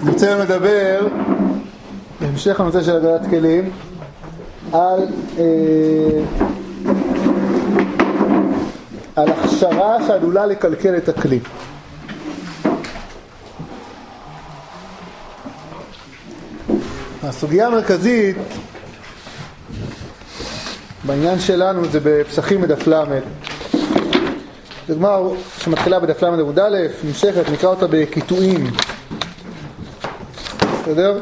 אני רוצה לדבר בהמשך הנושא של הגדלת כלים על הכשרה שעלולה לקלקל את הכלי. הסוגיה המרכזית בעניין שלנו זה בפסחים בדף למד. זו גמרא שמתחילה בדף למד עמוד א', נמשכת, נקרא אותה בקיטועים. בסדר?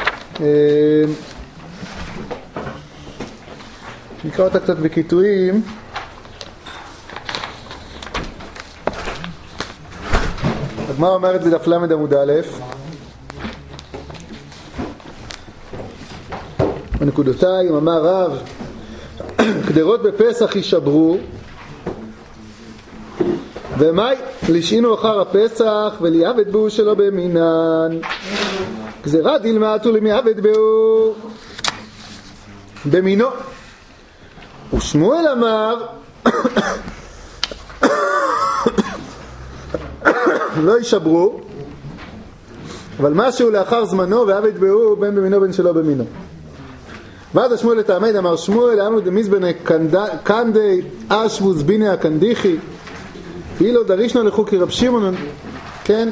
נקרא אותה קצת בקיטועים. הגמרא אומרת בדף למד עמוד א', בנקודותיים, אמר רב, קדרות בפסח יישברו, ומאי לשעינו אחר הפסח וליעבד בו שלא במינן, גזירה דילמתו למיעבד בו במינו. ושמואל אמר לא יישברו, אבל משהו לאחר זמנו ועבד בו בין במינו בין שלא במינו. ועד השמואל לתעמד אמר שמואל אנו דמיזבני קנדי אשבוז ביני הקנדיחי אילו דרישנו לכו כרב שמעון, כן,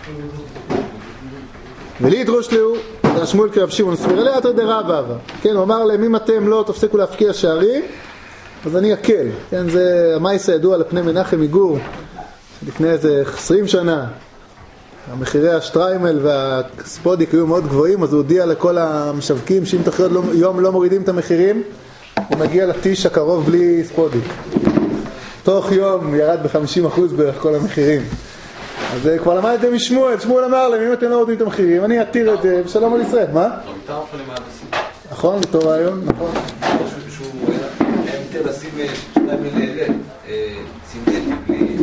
ולי ידרוש לו השמואל כרב שמעון סביר עליה תרדי רב אבא, כן, הוא אמר להם אם אתם לא תפסיקו להפקיע שערים אז אני אקל, כן, זה המייס הידוע לפני מנחם מגור לפני איזה 20 שנה המחירי השטריימל והספודיק היו מאוד גבוהים, אז הוא הודיע לכל המשווקים שאם תוך יום לא מורידים את המחירים הוא מגיע לטיש הקרוב בלי ספודיק. תוך יום ירד ב-50% בערך כל המחירים. אז כבר למד את זה משמואל, שמואל אמר להם אם אתם לא מורידים את המחירים אני אתיר את זה ושלום על ישראל. מה? נכון, בתור רעיון, נכון. שהוא היה יותר לשים שטריימל סינדטי בלי...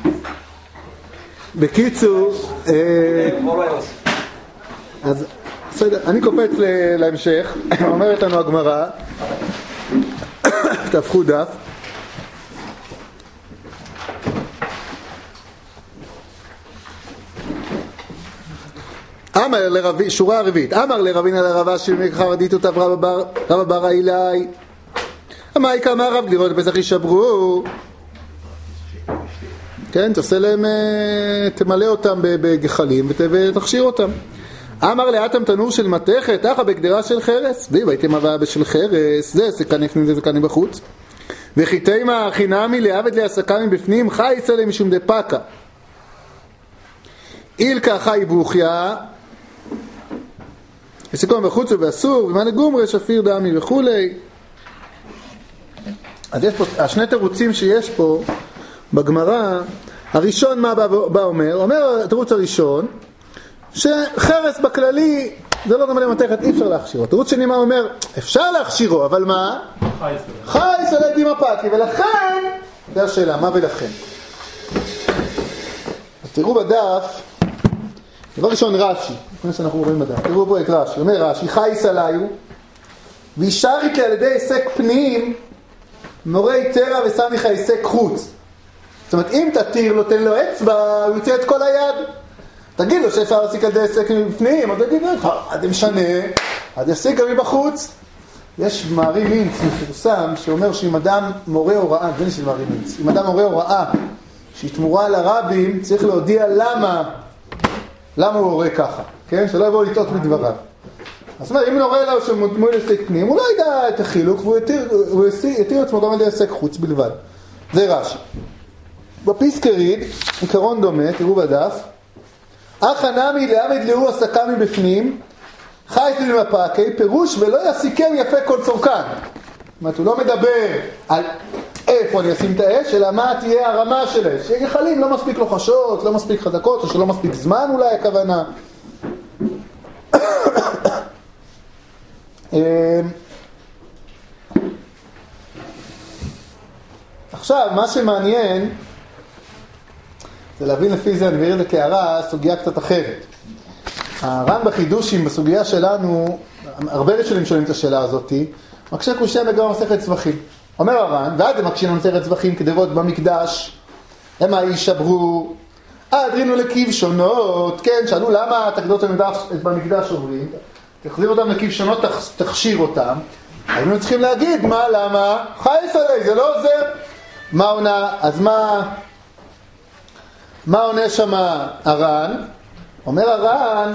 בקיצור, אז אני קופץ להמשך, אומרת לנו הגמרא, תהפכו דף, אמר לרבי, שורה הרביעית, אמר לרבינה לרבה שמקחה רדית אותה רב בר אילאי, אמר כמה רב גדירות בפסח יישברו, כן, תעשה להם, תמלא אותם בגחלים ותכשיר אותם. אמר לאתם תנור של מתכת, אחא בגדרה של חרס, והייתם הבאה של חרס, זה סקן בפנים זה סקן בחוץ. וחיתימה חינמי לעבד להסקה מבפנים, חי אצלם משום דפקה. אילקה חי בוכיה, וסיכום בחוץ ובאסור, ומה נגומרי שפיר דמי וכולי. אז יש פה, השני תירוצים שיש פה, בגמרא, הראשון מה בא אומר התירוץ הראשון, שחרס בכללי זה לא דומה למתכת, אי אפשר להכשירו. התירוץ שני מה אומר, אפשר להכשירו, אבל מה? חי סולד עם הפקי, ולכן, זה השאלה, מה ולכן? אז תראו בדף, דבר ראשון רש"י, לפני שאנחנו רואים בדף, תראו פה את רש"י, אומר רש"י, חי סליו, וישרית על ידי עסק פנים, מורי תרע וסמיך העסק חוץ. זאת אומרת, אם תתיר לו, תן לו אצבע, הוא יוצא את כל היד. תגיד לו שאפשר להסיק על די עסק מבפנים, אז תגיד לך, עד משנה, עד יסיק גם מבחוץ. יש מערי מינץ מפורסם שאומר שאם אדם מורה הוראה, זה נשאר מערי מינץ, אם אדם מורה הוראה שהיא תמורה לרבים, צריך להודיע למה הוא הורה ככה, כן? שלא יבואו לטעות בדבריו. זאת אומרת, אם נורא לו שמותמוי לעסק פנים, הוא לא ידע את החילוק, והוא יתיר עצמו גם על די עסק חוץ בלבד. זה רש"י. בפיסקריד, עיקרון דומה, תראו בדף, אחא נמי לעבד לאו הסקה מבפנים, חי אצל מפקי, פירוש ולא יסיקם יפה כל צורכן. זאת אומרת, הוא לא מדבר על איפה אני אשים את האש, אלא מה תהיה הרמה של האש. שגחלים לא מספיק לוחשות, לא מספיק חזקות, או שלא מספיק זמן אולי הכוונה. עכשיו, מה שמעניין זה להבין לפי זה, אני מעיר את זה כהערה, סוגיה קצת אחרת. הר"ן בחידושים בסוגיה שלנו, הרבה ראשונים שואלים את השאלה הזאת, מקשה קושיה בגמרא מסכת צווחים. אומר הר"ן, ועד הם מקשים על מסכת צווחים כדי לראות במקדש, הם יישברו, אדרינו לכבשונות, כן, שאלו למה התקדות במקדש עוברים, תחזיר אותם לכבשונות, תכשיר אותם, היינו צריכים להגיד מה, למה, חייס עלי, זה לא עוזר. מה עונה, אז מה עונה שם הר"ן? אומר הר"ן,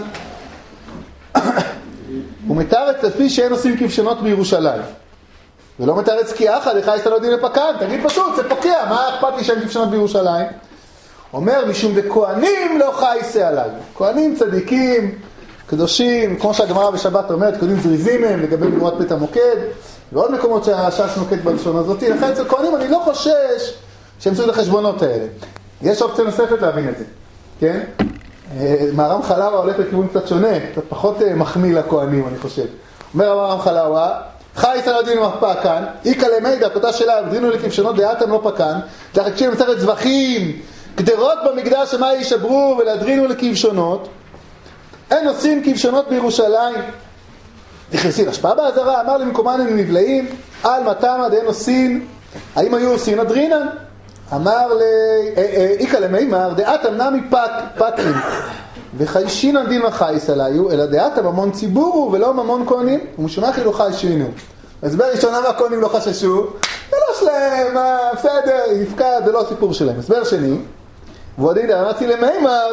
הוא מתארץ לפי שאין עושים כבשונות בירושלים. ולא מתארץ כי אחד, חייס לא דין לפקן, תגיד פשוט, זה פוקע, מה אכפת לי שאין כבשונות בירושלים? אומר, משום דכהנים לא חייסה עליי. כהנים צדיקים, קדושים, כמו שהגמרא בשבת אומרת, כהנים זריזים הם לגבי גבורת בית המוקד, ועוד מקומות שהש"ס נוקט בלשון הזאת. לכן אצל כהנים אני לא חושש שימצאו את החשבונות האלה. יש אופציה נוספת להבין את זה, כן? מהר"ם חלאווה הולך לכיוון קצת שונה, קצת פחות מחמיא לכהנים, אני חושב. אומר המהר"ם חלאווה, חייס על הדין פקן, איקה למידע, כותה שלה, ודרינו לכבשונות דעתם לא פקן, תחקשים מצחת זבחים, גדרות במקדש שמה יישברו ולהדרינו לכבשונות, אין עושים כבשונות בירושלים. נכנסים השפעה בעזרה, אמר למקומן הם נבלעים, על מתמה דהן עושים, האם היו עושים אדרינן? אמר איקה למימר, דעתם נמי פקרים, וחיישינן דין מחייס עליו, אלא דעתם ממון ציבורו ולא ממון כהנים, ומשומח לא חיישינו. הסבר ראשון, למה הכהנים לא חששו? זה לא שלהם, בסדר, יפקד, זה לא הסיפור שלהם. הסבר שני, ועודי דעמתי למימר,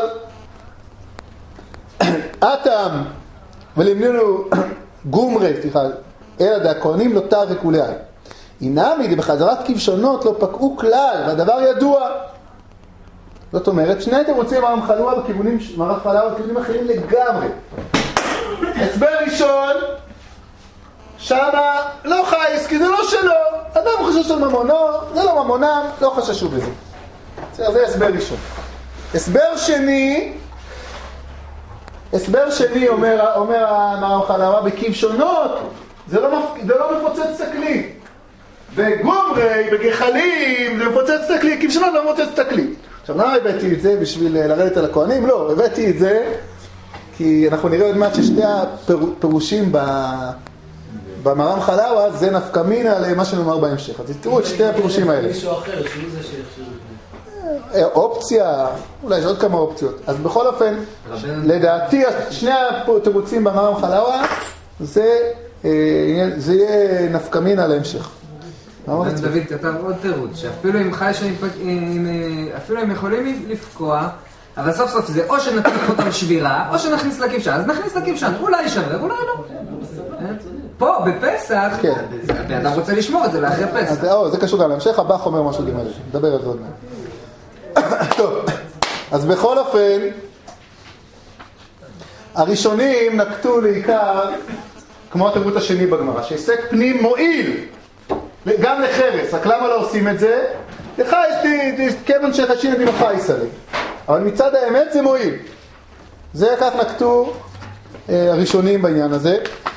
אתם ולמנינו גומרי, אלא דהכהנים לא תרק אולי. אינמי בחזרת כבשונות לא פקעו כלל, והדבר ידוע. זאת אומרת, שני אתם רוצים מערך חלאווה בכיוונים אחרים לגמרי. הסבר ראשון, שמה לא חייס, כי זה לא שלו. אדם חשש על ממונו, זה לא ממונם, לא חששו בזה. זה הסבר ראשון. הסבר שני אומר המערך חלאווה, בכבשונות, זה לא מפוצץ תקליט. בגומרי, בגחלים, זה מפוצץ תקליט, כבשונות לא מפוצץ תקליט. עכשיו, למה הבאתי את זה בשביל לרדת על הכהנים? לא, הבאתי את זה כי אנחנו נראה עוד מעט ששתי הפירושים במהר"ם חלאווה זה נפקא מינה למה שנאמר בהמשך. אז תראו את שתי הפירושים האלה. מישהו אחר, שהוא זה שיחשב. אופציה, אולי יש עוד כמה אופציות. אז בכל אופן, לדעתי, שני התירוצים במהר"ם חלאווה זה יהיה נפקא מינה להמשך. דוד כתב עוד תירוץ, שאפילו אם אפילו הם יכולים לפקוע, אבל סוף סוף זה או שנתקיף אותם שבירה, או שנכניס לכבשן, אז נכניס לכבשן, אולי שווה, אולי לא. פה, בפסח, אתה רוצה לשמור את זה לאחרי פסח. זה קשור גם להמשך, הבח אומר משהו דומה לזה, נדבר על זה עוד מעט. טוב, אז בכל אופן, הראשונים נקטו לעיקר, כמו התירוץ השני בגמרא, שהיסק פנים מועיל, גם לחרס, רק למה לא עושים את זה? לך יש כיוון שחשין עדים החייס עלי. אבל מצד האמת זה מועיל. זה כך נקטו הראשונים בעניין הזה.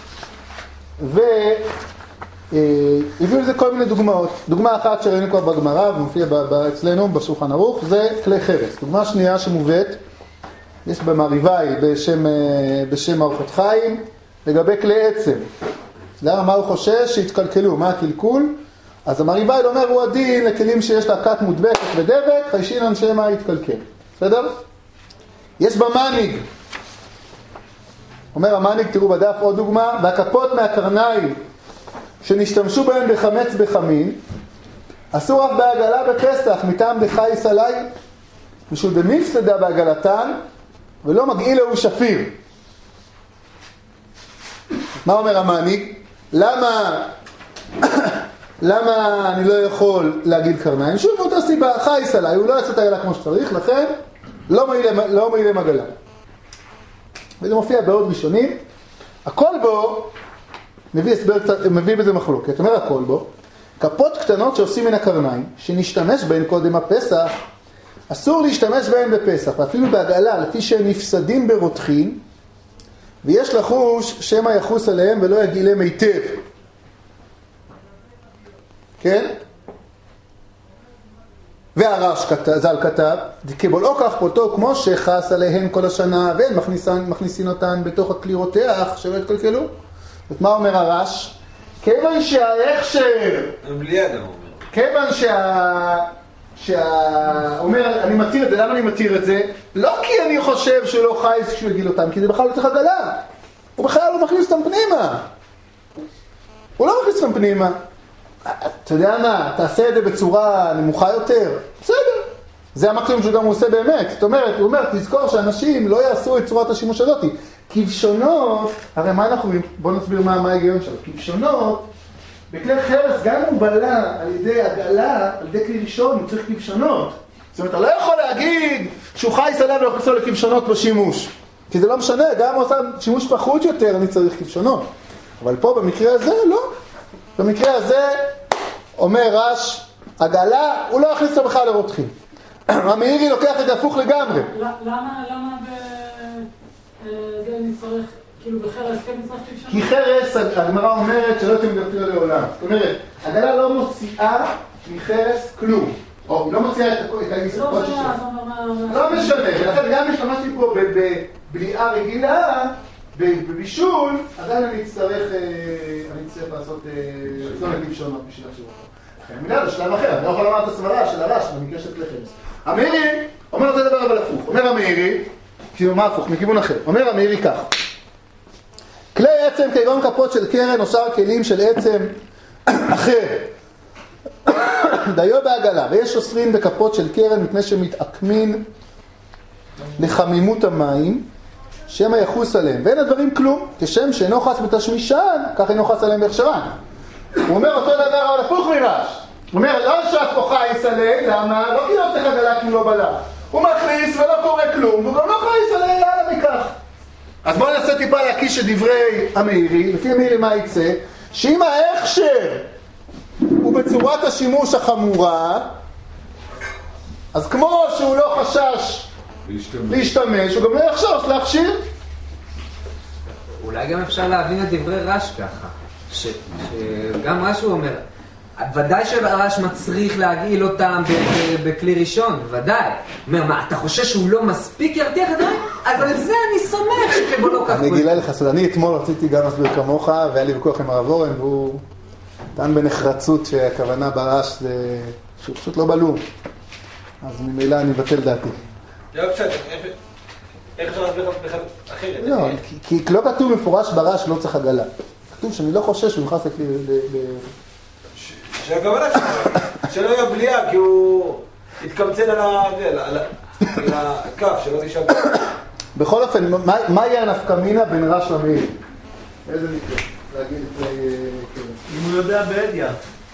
והביאו לזה כל מיני דוגמאות. דוגמה אחת שראינו כבר בגמרא, ומופיע אצלנו בשולחן ערוך, זה כלי חרס. דוגמה שנייה שמובאת, יש במריבאי בשם ארוחות חיים, לגבי כלי עצם. למה מה הוא חושש? שהתקלקלו. מה הקלקול? אז המריבאי אומר הוא הדין לכלים שיש לה קת מודבקת ודבק, חיישינן שמה יתקלקל. בסדר? יש במניג. אומר המניג, תראו בדף עוד דוגמה, והכפות מהקרניים שנשתמשו בהם בחמץ בחמין, אסור אף בעגלה בפסח מטעם דחייס עלי, משום דמפסדה בעגלתן, ולא מגעיל הוא שפיר. מה אומר המניג? למה אני לא יכול להגיד קרניים? שוב מאותה סיבה, חייס עליי, הוא לא יעשה את העגלה כמו שצריך, לכן לא מעיל עם עגלה. וזה מופיע בעוד ראשונים. הכל בו, מביא בזה מחלוקת, אומר הכל בו, כפות קטנות שעושים מן הקרניים, שנשתמש בהן קודם הפסח, אסור להשתמש בהן בפסח, ואפילו בעגלה, לפי שהם נפסדים ברותחין, ויש לחוש שמא יחוס עליהם ולא יגעילם היטב. כן? והרש ז"ל כתב, כבולעו כך פולטו כמו שחס עליהן כל השנה, ואין מכניסין אותן בתוך הכלי רותח, שלא יתקלקלו. זאת מה אומר הרש? כיוון שההכשר, בלי אדם אומר. כיוון אומר, אני מתיר את זה, למה אני מתיר את זה? לא כי אני חושב שהוא לא חייס כשהוא יגיד אותם, כי זה בכלל לא צריך עגלה. הוא בכלל לא מכניס אותם פנימה. הוא לא מכניס אותם פנימה. אתה יודע מה, תעשה את זה בצורה נמוכה יותר. בסדר. זה המקסימום שהוא גם עושה באמת. זאת אומרת, הוא אומר, תזכור שאנשים לא יעשו את צורת השימוש הזאת. כבשונות, הרי מה אנחנו רואים? בואו נסביר מה ההיגיון שלו. כבשונות, בכלי חרס, גם אם הוא בלע על ידי עגלה, על ידי כלי ראשון, הוא צריך כבשונות. זאת אומרת, אתה לא יכול להגיד שהוא חייס עליו ולא יכניס לו לכבשונות בשימוש. כי זה לא משנה, גם אם הוא עושה שימוש פחות יותר, אני צריך כבשונות. אבל פה, במקרה הזה, לא. במקרה הזה, אומר רש, עגלה, הוא לא יכניס לו בכלל לרותחים. המאירי לוקח את זה הפוך לגמרי. למה זה נצטרך, כאילו בחרס כן נצטרך כבשונות? כי חרס, הגמרא אומרת שלא יוצאים מדפיר לעולם. זאת אומרת, עגלה לא מוציאה מחרס כלום. או, לא מוציאה את היסוד שלו. לא משנה, ולכן גם השתמשתי פה בבליעה רגילה, בבישול, עדיין אני אצטרך לעשות כבשונות בשביל השירות. מילה, זה שלב אחר, אני לא יכול לומר את הסברה של הרש, במקרה של כלי חרס. המאירי אומר אותו דבר אבל הפוך. אומר המאירי, כאילו מה הפוך, מכיוון אחר. אומר המאירי כך. כלי עצם כגון כפות של קרן או שאר כלים של עצם אחר. דיו בעגלה, ויש אוסרים בכפות של קרן מפני שמתעקמין לחמימות המים, שמא יחוס עליהם. ואין הדברים כלום, כשם שאינו חס בתשמישן, כך אינו חס עליהם בהכשרן. הוא אומר אותו דבר אבל הפוך מרש. הוא אומר, לא שאת פה חייס עלי, למה? לא כי לא צריך עגלה כי הוא לא בלע. הוא מכניס ולא קורה כלום, והוא גם לא חייס עלי, יאללה מכך. אז בואו ננסה טיפה להקיש את דברי המאירי. לפי המאירי מה יצא? שאם ההכשר הוא בצורת השימוש החמורה, אז כמו שהוא לא חשש להשתמש, הוא גם לא יחשוש להכשיר. אולי גם אפשר להבין את דברי רש ככה. שגם רש הוא אומר, ודאי שהרש מצריך להגעיל אותם בכלי ראשון, ודאי. אומר, מה, אתה חושב שהוא לא מספיק ירתיח את דברים? אז על זה אני סומך שכבו לא כך. אני גילה לך, אני אתמול רציתי גם להסביר כמוך, והיה לי ויכוח עם הרב אורן, והוא טען בנחרצות שהכוונה ברש זה שהוא פשוט לא בלום. אז ממילא אני מבטל דעתי. לא בסדר, איך אפשר להסביר בכלל אחרת? לא, כי לא כתוב מפורש ברש לא צריך עגלה. כתוב שאני לא חושש שהוא נכנס לכלי... שהכוונה שלא יהיה בליעה, כי הוא יתקמצן על הכף, שלא תשאל. בכל אופן, מה יהיה הנפקמינה בין רש למאיר? איזה מקרה? להגיד את זה... אם הוא יודע בעדיה.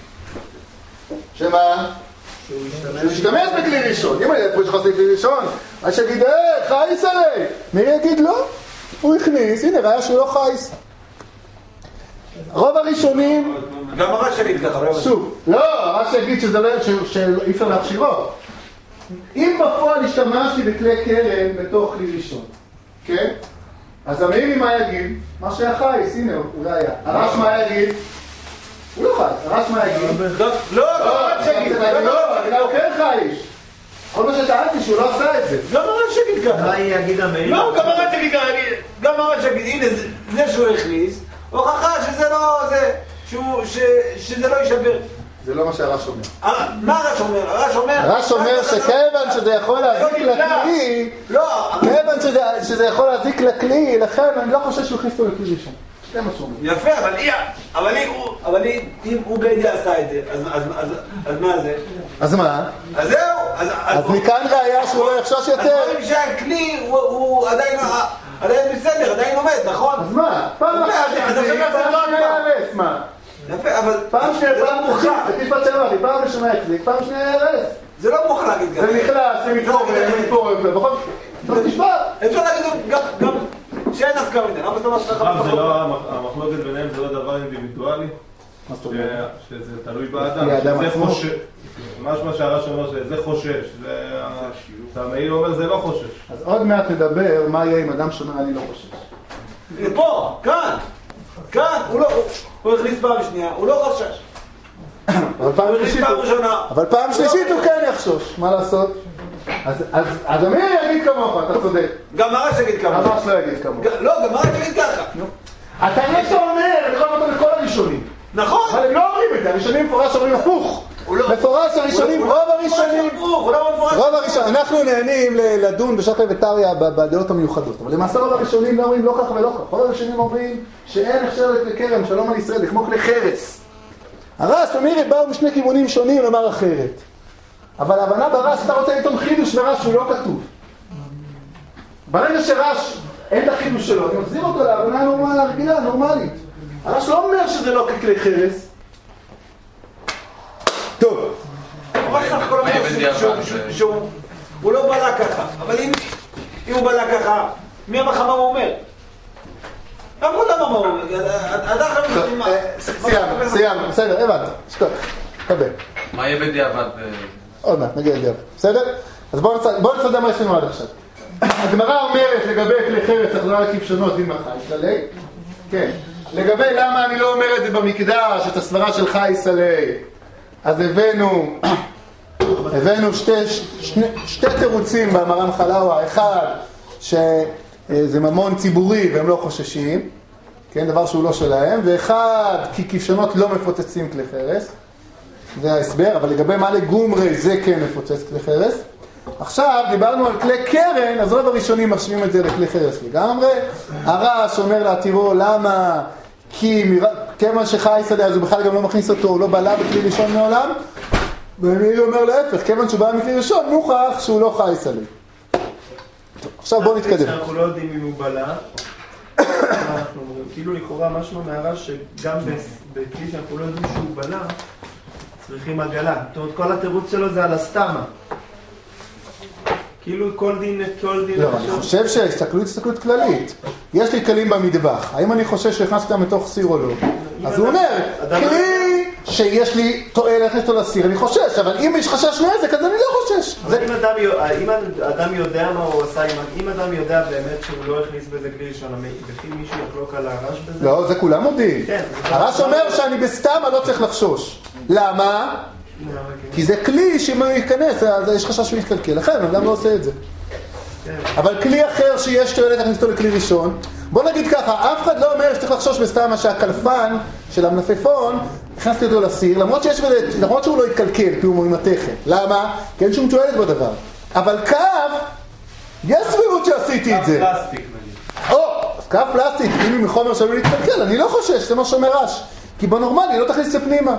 שמה? שהוא ישתמש בכלי ראשון. אם אני איפה שחוס לכלי ראשון, אז שיגיד, חייס עלי. מאיר יגיד לא, הוא הכניס, הנה ראה שהוא לא חייס. רוב הראשונים... גם הרש יגיד ככה, לא... שוב, לא, הרש יגיד שאי אפשר להכשירו. אם בפועל השתמשתי בכלי קרן בתוך כלי ראשון, כן? אז המאירי מה יגיד? מה שהיה חייס, הנה, אולי היה. הרש מה יגיד? הוא לא חייס, הרש מה יגיד? לא, הרש יגיד, לא, הוא כן חייס. כל מה שטענתי שהוא לא עשה את זה. גם הרש יגיד ככה. מה יגיד המאירי? לא, גם הרש יגיד ככה, גם הרש יגיד, הנה, זה שהוא הכניס, הוכחה שזה לא, שזה לא יישבר. זה לא מה שהרש אומר. מה הרש אומר? הרש אומר שכיוון שזה יכול להזיק לכלי, כיוון שזה יכול להזיק לכלי, לכן אני לא חושב שהוא הכניס אותו לכלי ראשון. זה מה שהוא אומר. יפה, אבל אם הוא בעדיה עשה את זה, אז מה זה? אז מה? אז זהו. אז מכאן ראיה שהוא לא יחשוש יותר. אז אומרים שהכלי הוא עדיין בסדר, עדיין עומד, נכון? אז מה? פעם אחת יחזיק, מה? יפה, אבל... פעם שנייה, פעם מוכרח, תשפט שאמרתי, פעם ראשונה יחזיק, פעם שנייה ירס. זה לא מוכרח להגיד ככה. זה נכנס, זה מתפורר, ובכל... לא תשפט. אפשר להגיד גם שאין הסכמה מדי, למה זאת אומרת לך? המחלוקת ביניהם זה לא דבר אינדיבידואלי? מה זאת אומרת? שזה תלוי באדם. משמע שהרש אומר שזה חושש, המאיר אומר זה לא חושש. אז עוד מעט נדבר מה יהיה אם אדם שומר אני לא חושש. פה, כאן, הוא הכניס פעם שנייה, הוא לא חושש. אבל פעם שלישית הוא כן יחשוש, מה לעשות? אז המאיר יגיד כמוך, אתה צודק. גם הרש יגיד כמוך. הרש לא יגיד כמוך. לא, גם הרש יגיד ככה. אתה לא שאומר, אני יכול לומר לכל הראשונים. נכון. אבל הם לא אומרים את זה, הראשונים מפורש אומרים הפוך. מפורש הראשונים, רוב הראשונים, אנחנו נהנים לדון בשחר וטריה בדעות המיוחדות, אבל למעשה רוב הראשונים לא אומרים לא כך ולא כך, רוב הראשונים אומרים שאין הכשר לכרם, שלום על ישראל, זה כמו כלי חרס. הרש ומירי באו משני כיוונים שונים לומר אחרת, אבל ההבנה ברש אתה רוצה לטעון חידוש ורש הוא לא כתוב. ברגע שרש אין את החידוש שלו, אני מחזיר אותו להבנה הרגילה, נורמלית. הרש לא אומר שזה לא ככלי חרס. טוב. אבל סך הכל אומר שהוא לא בלע ככה, אבל אם הוא בלע ככה, מי אמר לך מה הוא אומר? גם הוא לא מה הוא אומר, סיימנו, בסדר, הבנת, שכוח, קבל. מה יהיה בדיעבד? עוד מעט, נגיע לדיעבד, בסדר? אז בואו נסדר מה יש לנו עד עכשיו. הגמרא אומרת לגבי כלי חרס, החזרה לכבשונות, אם החי סלי, כן. לגבי למה אני לא אומר את זה במקדש, את הסברה של חי סלי, אז הבאנו שתי תירוצים במרן חלאווה, אחד שזה ממון ציבורי והם לא חוששים, כן, דבר שהוא לא שלהם, ואחד כי כבשונות לא מפוצצים כלי חרס, זה ההסבר, אבל לגבי מה לגומרי זה כן מפוצץ כלי חרס. עכשיו דיברנו על כלי קרן, אז רוב הראשונים משווים את זה לכלי חרס לגמרי. הרש אומר לה, תראו, למה? כי כיוון שחי שדה, אז הוא בכלל גם לא מכניס אותו, הוא לא בלע בכלי ראשון מעולם. ומאיר אומר להפך, כיוון שהוא בא מכלי ראשון, מוכח שהוא לא חי שדה. עכשיו בואו נתקדם. אנחנו לא יודעים אם הוא בלע. אנחנו כאילו לכאורה משמע מהרש שגם בכלי שאנחנו לא יודעים שהוא בלע, צריכים עגלה. זאת אומרת, כל התירוץ שלו זה על הסתמה. כאילו כל דין... לא, אני חושב שהסתכלות כללית. יש לי כלים במטבח. האם אני חושב שהכנסתי אותם מתוך סיר או לא? אז הוא אומר, כלי שיש לי תועלת להכניס אותו לסיר, אני חושש, אבל אם יש חשש נזק, אז אני לא חושש. אם אדם יודע מה הוא עשה, אם אדם יודע באמת שהוא לא הכניס בזה כלי ראשון, וכי מישהו יחלוק על הרש בזה? לא, זה כולם מודיעים. הרש אומר שאני בסתם לא צריך לחשוש. למה? כי זה כלי שאם הוא ייכנס, אז יש חשש שהוא יתקלקל. לכן, אדם לא עושה את זה. אבל כלי אחר שיש תועלת להכניס אותו לכלי ראשון, בוא נגיד ככה, אף אחד לא אומר שצריך לחשוש בסתם שהקלפן של המלפפון, הכנסתי אותו לסיר, למרות שהוא לא יתקלקל, כי הוא מתכת. למה? כי אין שום תועלת בדבר. אבל קו, יש סבירות שעשיתי את זה. קו פלסטיק נגיד. אז קו פלסטיק, אם היא מחומר שלא להתקלקל, אני לא חושש, זה מה שאומר רש. כי בנורמלי, לא תכניס את זה פנימה.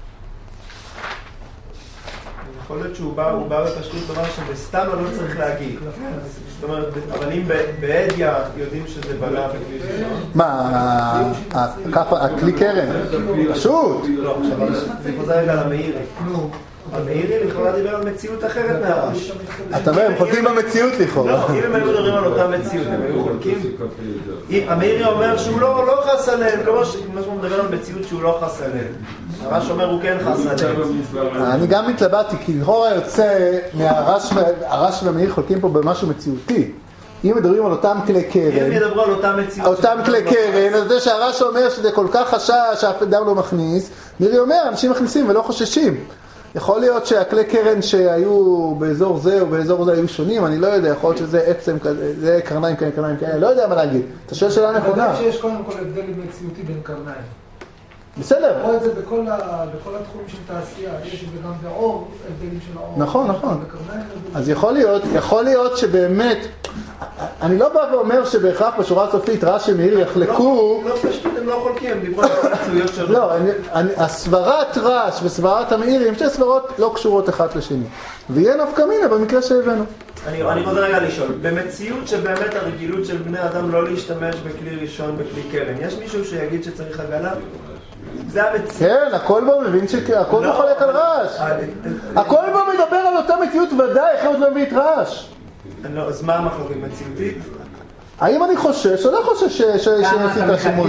יכול להיות שהוא בא בפשטות דבר שבסתם לא צריך להגיד. זאת אומרת, אבל אם בעדיה יודעים שזה בלע בכלי ראשון. מה, הכלי קרן? פשוט. לא, עכשיו זה חוזר רגע למאירי. המאירי לכאורה דיבר על מציאות אחרת מהרש. אתה אומר, הם חולקים במציאות לכאורה. לא, אם הם היו מדברים על אותה מציאות, הם היו חולקים. המאירי אומר שהוא לא חס עליהם, כמו שהוא מדבר על מציאות שהוא לא חס עליהם. הרש אומר הוא כן חס עליהם. אני גם מתלבטתי, כי לכאורה יוצא מהרש והמאיר חולקים פה במשהו מציאותי. אם מדברים על אותם כלי קרן, אם ידברו על אותם מציאות, אותם כלי קרן, אז זה שהרש אומר שזה כל כך חשש שאף אדם לא מכניס, מירי אומר, אנשים מכניסים ולא חוששים. יכול להיות שהכלי קרן שהיו באזור זה או באזור זה היו שונים, אני לא יודע, יכול להיות שזה עצם כזה, זה קרניים כאלה, קרניים כאלה, לא יודע מה להגיד. אתה שואל שאלה נכונה. אני חושב שיש קודם כל הבדל מציאותי בין קרניים. בסדר. רואה את זה בכל התחומים של תעשייה, יש וגם בעור, הבדלים של העור. נכון, נכון. אז יכול להיות שבאמת, אני לא בא ואומר שבהכרח בשורה הסופית רש ומאיר יחלקו. לא פשוט, הם לא חולקים, הם דיברו על המצויות שלו. לא, הסברת רש וסברת המאיר הם שתי סברות לא קשורות אחת לשני. ויהיה נפקא מינה במקרה שהבאנו. אני רוצה רגע לשאול, במציאות שבאמת הרגילות של בני אדם לא להשתמש בכלי ראשון, בכלי קרן, יש מישהו שיגיד שצריך עגלה? זה המציאות. כן, הכל בו מבין שהכל בו חולק על רש. הכל בו מדבר על אותה מציאות ודאי, איך לא מביא את רש. אז מה המחלוקת מציאותית? האם אני חושש או לא חושש שעשית שימוש?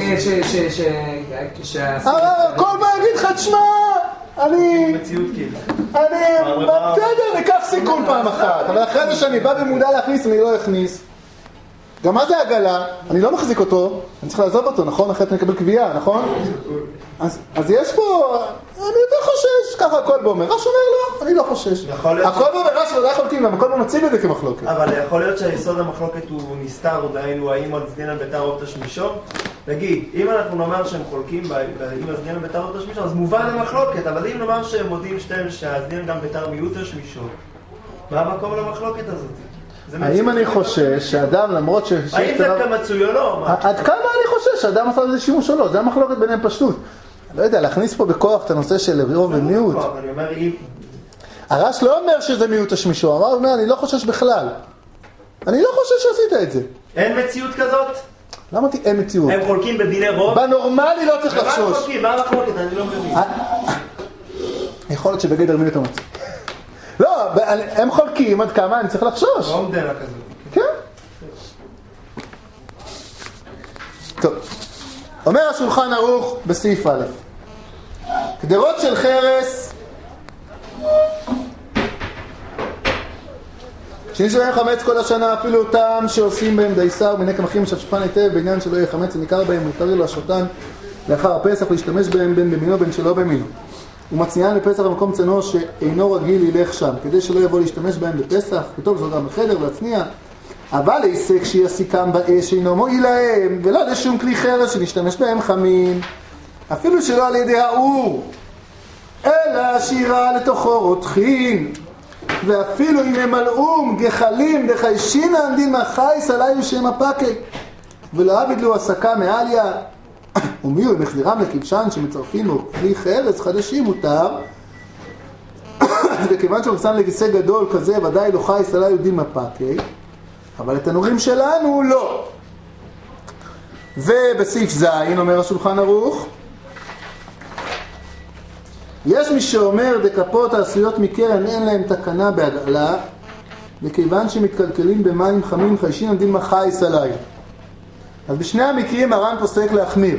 הכל בו יגיד לך, תשמע, אני... מציאות כאילו. בסדר, ניקח סיכון פעם אחת, אבל אחרי זה שאני בא במודע להכניס, אני לא אכניס. גם מה זה עגלה? אני לא מחזיק אותו, אני צריך לעזוב אותו, נכון? אחרת אני אקבל קביעה, נכון? אז יש פה, אני יותר חושש, ככה הכל בו אומר, רש אומר לא, אני לא חושש. הכל בו אומר, רש ודאי חולקים, הכל בו מציג את זה כמחלוקת. אבל יכול להיות שהיסוד המחלוקת הוא נסתר, או דהיינו, האם על צדין על ביתר אופתא שמישור? נגיד, אם אנחנו נאמר שהם חולקים אם הזניין ביתר מיעוט השמישו, אז מובן המחלוקת, אבל אם נאמר שהם מודים שתיהם שהזניין גם ביתר מיעוט השמישו, מה המקום למחלוקת הזאת? האם אני חושש שאדם למרות האם זה כמצוי או לא? עד כמה אני חושש שאדם עשה לזה שימוש או לא? זה המחלוקת ביניהם פשטות. לא יודע, להכניס פה בכוח את הנושא של רוב ומיעוט. אני אומר, אם... הרש לא אומר שזה מיעוט השמישו, הוא אומר, אני לא חושש בכלל. אני לא חושש שעשית את זה. אין מציאות כזאת? למה אמרתי אין מציאות? הם חולקים בדיני רוב? בנורמלי לא צריך לחשוש. מה חולקים? מה המחלוקת? אני לא מבין. יכול להיות שבגדר מיעוט המציא. לא, הם חולקים עד כמה אני צריך לחשוש. לא עומדנה כזאת. כן. טוב. אומר השולחן ערוך בסעיף א', קדרות של חרס שנישו בהם חמץ כל השנה, אפילו אותם שעושים בהם דייסר מיני קמחים שפשפן היטב בעניין שלא יהיה חמץ וניכר בהם, מותר לו השותן לאחר הפסח להשתמש בהם בין במינו בין שלא במינו. ומצניען לפסח במקום צנוע שאינו רגיל ילך שם, כדי שלא יבוא להשתמש בהם בפסח, וטוב זאת גם בחדר להצניע. אבל להיסק שיסיקם באש אינו מועיל להם, ולא לשום כלי חרס שנשתמש בהם חמים, אפילו שלא על ידי האור, אלא שירה לתוכו רותחין, ואפילו אם הם מלאום גחלים דחיישינן דין מחייס עליו שם הפקק, ולא עבידלו הסקה מעליה, ומי הוא מחזירם לכבשן שמצרפים לו כלי חרס חדשים מותר, וכיוון שהוא שם לכיסא גדול כזה ודאי לא חייס עליו דין מפקק, אבל התנורים שלנו לא. ובסעיף זין אומר השולחן ערוך, יש מי שאומר דקפות העשויות מקרן אין להם תקנה בהגעלה, וכיוון שמתקלקלים במים חמים חיישין דין מחייס עליי. אז בשני המקרים הר"ן פוסק להחמיר.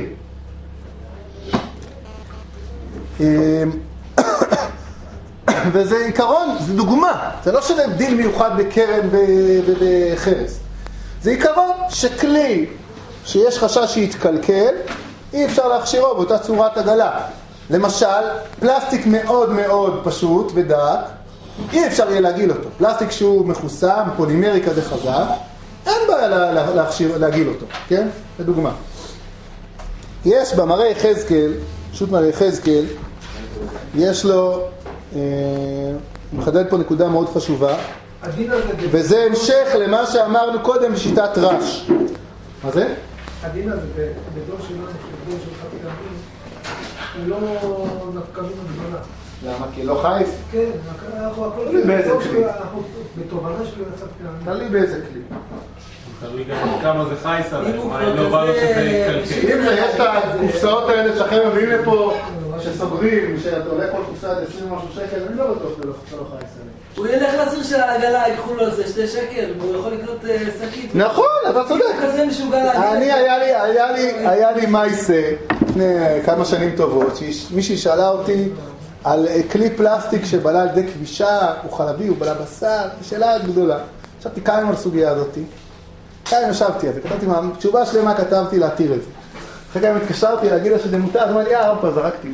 וזה עיקרון, זה דוגמה, זה לא שזה דין מיוחד בקרן ובחרס. זה עיקרון שכלי שיש חשש שיתקלקל, אי אפשר להכשירו באותה צורת עגלה. למשל, פלסטיק מאוד מאוד פשוט ודק, אי אפשר יהיה להגיל אותו. פלסטיק שהוא מחוסם, פולימרי כזה חזק, אין בעיה להגיל אותו, כן? זה דוגמה. יש במראה יחזקאל, פשוט מראה יחזקאל, יש לו, מחדד פה נקודה מאוד חשובה, וזה המשך למה שאמרנו קודם בשיטת רש. מה זה? הדין הזה בדור שלנו, בדור של חצי ימים, הוא לא נפקמים גדולה. למה? כי לא חייס? כן, אנחנו הכל... תלוי באיזה כלי. אנחנו בתובנה שלו יצא פעמים. תלוי באיזה כלי. תלוי גם כמה זה חייס עליהם, לא בא לו שזה יתקלקל. אם זה יש את הקופסאות האלה שאחרים מביאים לפה, שסוגרים, שאתה עולה כל קופסה עד 20 ומשהו שקל, אני לא בטוח שזה לא חייס עליהם. הוא ילך לסיר של העגלה, ייקחו לו איזה 2 שקל, והוא יכול לקנות שקית. נכון, אתה צודק. הוא כזה משוגע להגיד. היה לי מייסה לפני כמה שנים טובות, מישהי שאלה אותי על כלי פלסטיק שבלה על ידי כבישה, הוא חלבי, הוא בלה בשר, שאלה גדולה. ישבתי כמה על הסוגיה הזאת, כמה ישבתי על זה, כתבתי תשובה שלמה, כתבתי להתיר את זה. אחרי כמה התקשרתי להגיד לה שזה מותר, אז אמרה לי, ארפה, זרקתי.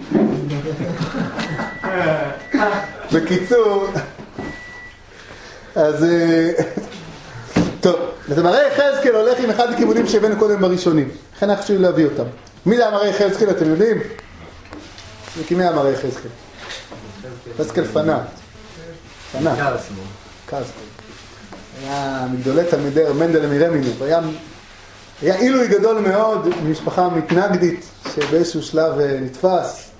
בקיצור, אז טוב, אז מראה יחזקאל הולך עם אחד הכיוונים שהבאנו קודם בראשונים, לכן היה חשוב להביא אותם. מי זה המראה יחזקאל, אתם יודעים? זה כמי המראה יחזקאל? יחזקאל פנאט. פנאט. קרסמו. היה מגדולי תלמידי מנדל מרמינוב. היה עילוי גדול מאוד ממשפחה מתנגדית שבאיזשהו שלב נתפס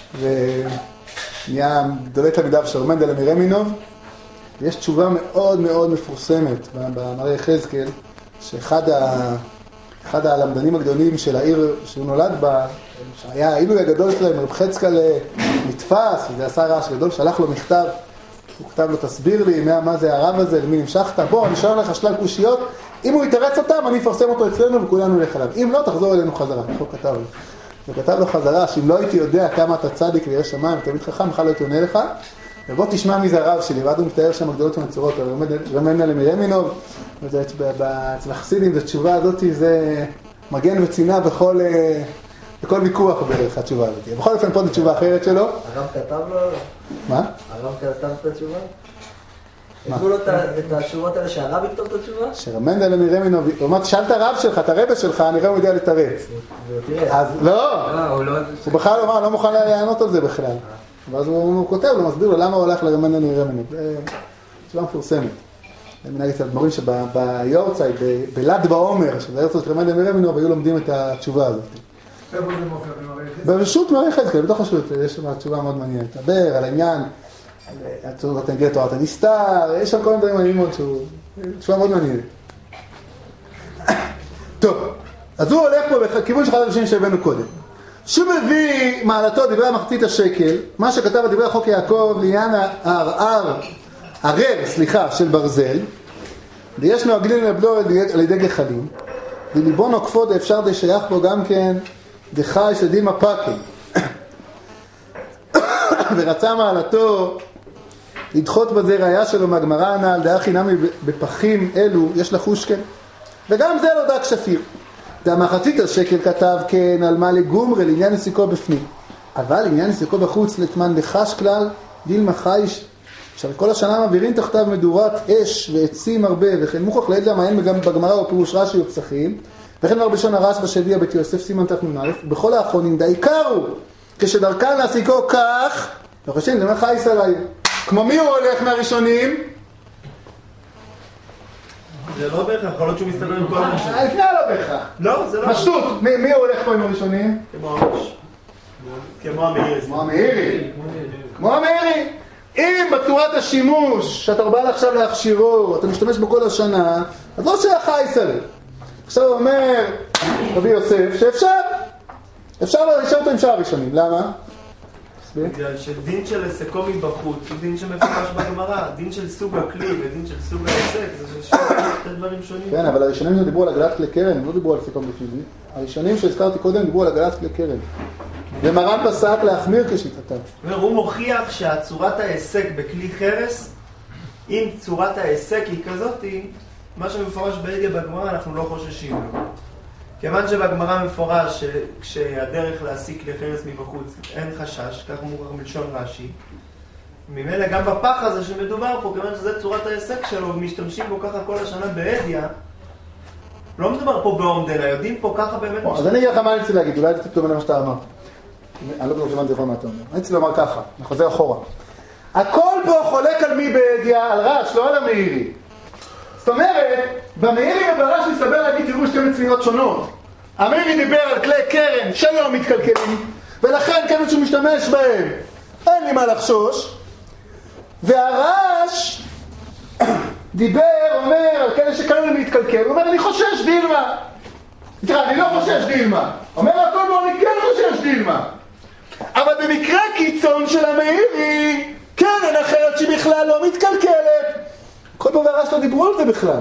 ונהיה גדולי תלמידיו של מנדל מרמינוב. יש תשובה מאוד מאוד מפורסמת במראה יחזקאל, שאחד הלמדנים הגדולים של העיר שהוא נולד בה, שהיה העילוי הגדול שלהם, רב חזקאל נתפס, וזה עשה רעש גדול, שלח לו מכתב, הוא כתב לו, תסביר לי מה זה הרב הזה, למי נמשכת, בוא, אני שואל לך שלל קושיות, אם הוא יתרץ אותם, אני אפרסם אותו אצלנו וכולנו נלך עליו, אם לא, תחזור אלינו חזרה, הוא כתב לו. וכתב לו חזרה, שאם לא הייתי יודע כמה אתה צדיק ויש שמיים, ותמיד חכם, בכלל לא הייתי עונה לך, ובוא תשמע מי זה הרב שלי, ועד הוא מתאר שם הגדולות ונצורות, רמנדל מרמינוב, אצל החסידים, זו תשובה הזאת, זה מגן וצינה בכל ויכוח בערך התשובה הזאת. בכל אופן פה זו תשובה אחרת שלו. הרב כתב לו? מה? הרב כתב את התשובה? תנו לו את השורות האלה שהרב יכתוב את התשובה? שרמנדל מרמינו, הוא אומר, תשאל את הרב שלך, את הרבה שלך, נראה הוא יודע לתרץ. אז לא, הוא בכלל אומר, לא מוכן לענות על זה בכלל. ואז הוא כותב לו, מסביר לו למה הוא הולך לרמנדל מרמינו. זה תשובה מפורסמת. מנהג אצל הדמורים שביורצייט, בל"ד בעומר, שזה היורצייט של רמנדל מרמינו, והיו לומדים את התשובה הזאת. איפה זה מופיע? ברשות מראה חזקאל, בתוך השו"ת, יש שם תשובה מאוד מעניינת. דבר על העניין, אתה נגיד תורת הנסתר, יש שם כל מיני דברים מעניינים מאוד שהוא... תשובה מאוד מעניינת. טוב, אז הוא הולך פה בכיוון של אחד הראשונים שהבאנו קודם. שהוא מביא מעלתו דברי המחצית השקל, מה שכתב על דברי החוק יעקב לעניין הרר, של ברזל, ויש מעגלין לבלו על ידי גחלים, וליבו נוקפו אפשר דשייך בו גם כן דחי של דילמה פאקל. ורצה מעלתו לדחות בזה ראיה שלו מהגמרא הנ"ל, דאחי נמי בפחים אלו יש לחוש כן, וגם זה לא דק שפיר. והמחצית השקל כתב כן על מה לגומרי לעניין נסיקו בפנים, אבל לעניין נסיקו בחוץ לתמן לחש כלל דילמה חייש. עכשיו כל השנה מעבירים תחתיו מדורת אש ועצים הרבה, וכן מוכח לעד למעיין גם בגמרא ופירוש רש"י ופסחים, וכן כבר בלשון הרשב"א שהביא בית יוסף סימן תנ"א, בכל האחרונים דעיקר הוא כשדרכן להסיקו כך, וחושבים למה חייס עליי. כמו מי הוא הולך מהראשונים? זה לא בהכרח, יכול להיות שהוא מסתדר עם כל הראשונים. לפני לא בהכרח. לא, זה לא. משטות, מי הוא הולך פה עם הראשונים? כמו המאירי. כמו המאירי. אם בצורת השימוש שאתה בא עכשיו להכשירו, אתה משתמש בו כל השנה, אז לא שייך חייס עליי. עכשיו הוא אומר רבי יוסף שאפשר להישאר אותו עם שאר הראשונים. למה? בגלל שדין של עסקו מבחוץ הוא דין שמפורש בגמרא, דין של סוג הכלי ודין של סוג העסק, זה שתי דברים שונים. כן, אבל הראשונים שדיברו על הגלת כלי קרן, הם לא דיברו על עסקו בפנים. הראשונים שהזכרתי קודם דיברו על הגלת כלי קרן. ומרן פסק להחמיר כשיטתם. הוא מוכיח שהצורת העסק בכלי חרס, אם צורת העסק היא כזאת, מה שמפורש בהדיה בגמרא אנחנו לא חוששים לו. כיוון שבגמרא מפורש שכשהדרך להסיק כלי חרס מבחוץ אין חשש, כך מוכח מלשון רש"י, ממילא גם בפח הזה שמדובר פה, כיוון שזה צורת העסק שלו ומשתמשים בו ככה כל השנה בהדיה, לא מדובר פה בעומדנה, יודעים פה ככה באמת משתמשים. אז אני אגיד לך מה אני רוצה להגיד, אולי תכתוב למה שאתה אמר. אני לא בטוח שמעתי זכרון מה אתה אומר. אני רוצה לומר ככה, אני חוזר אחורה. הכל פה חולק על מי בהדיה, על רש, לא על המאירי. זאת אומרת, במאירי וברש מסתבר להגיד תראו שתי מצויות שונות. המאירי דיבר על כלי קרן שלא מתקלקלים, ולכן כמות שהוא משתמש בהם, אין לי מה לחשוש. והרש דיבר, אומר על כאלה שכאלה להתקלקל, הוא אומר אני חושש דילמה. תראה, אני לא חושש דילמה. אומר הכל בו, אני כן חושש דילמה. אבל במקרה קיצון של המאירי, קרן אחרת שבכלל לא מתקלקלת. כל פעם והרש לא דיברו על זה בכלל.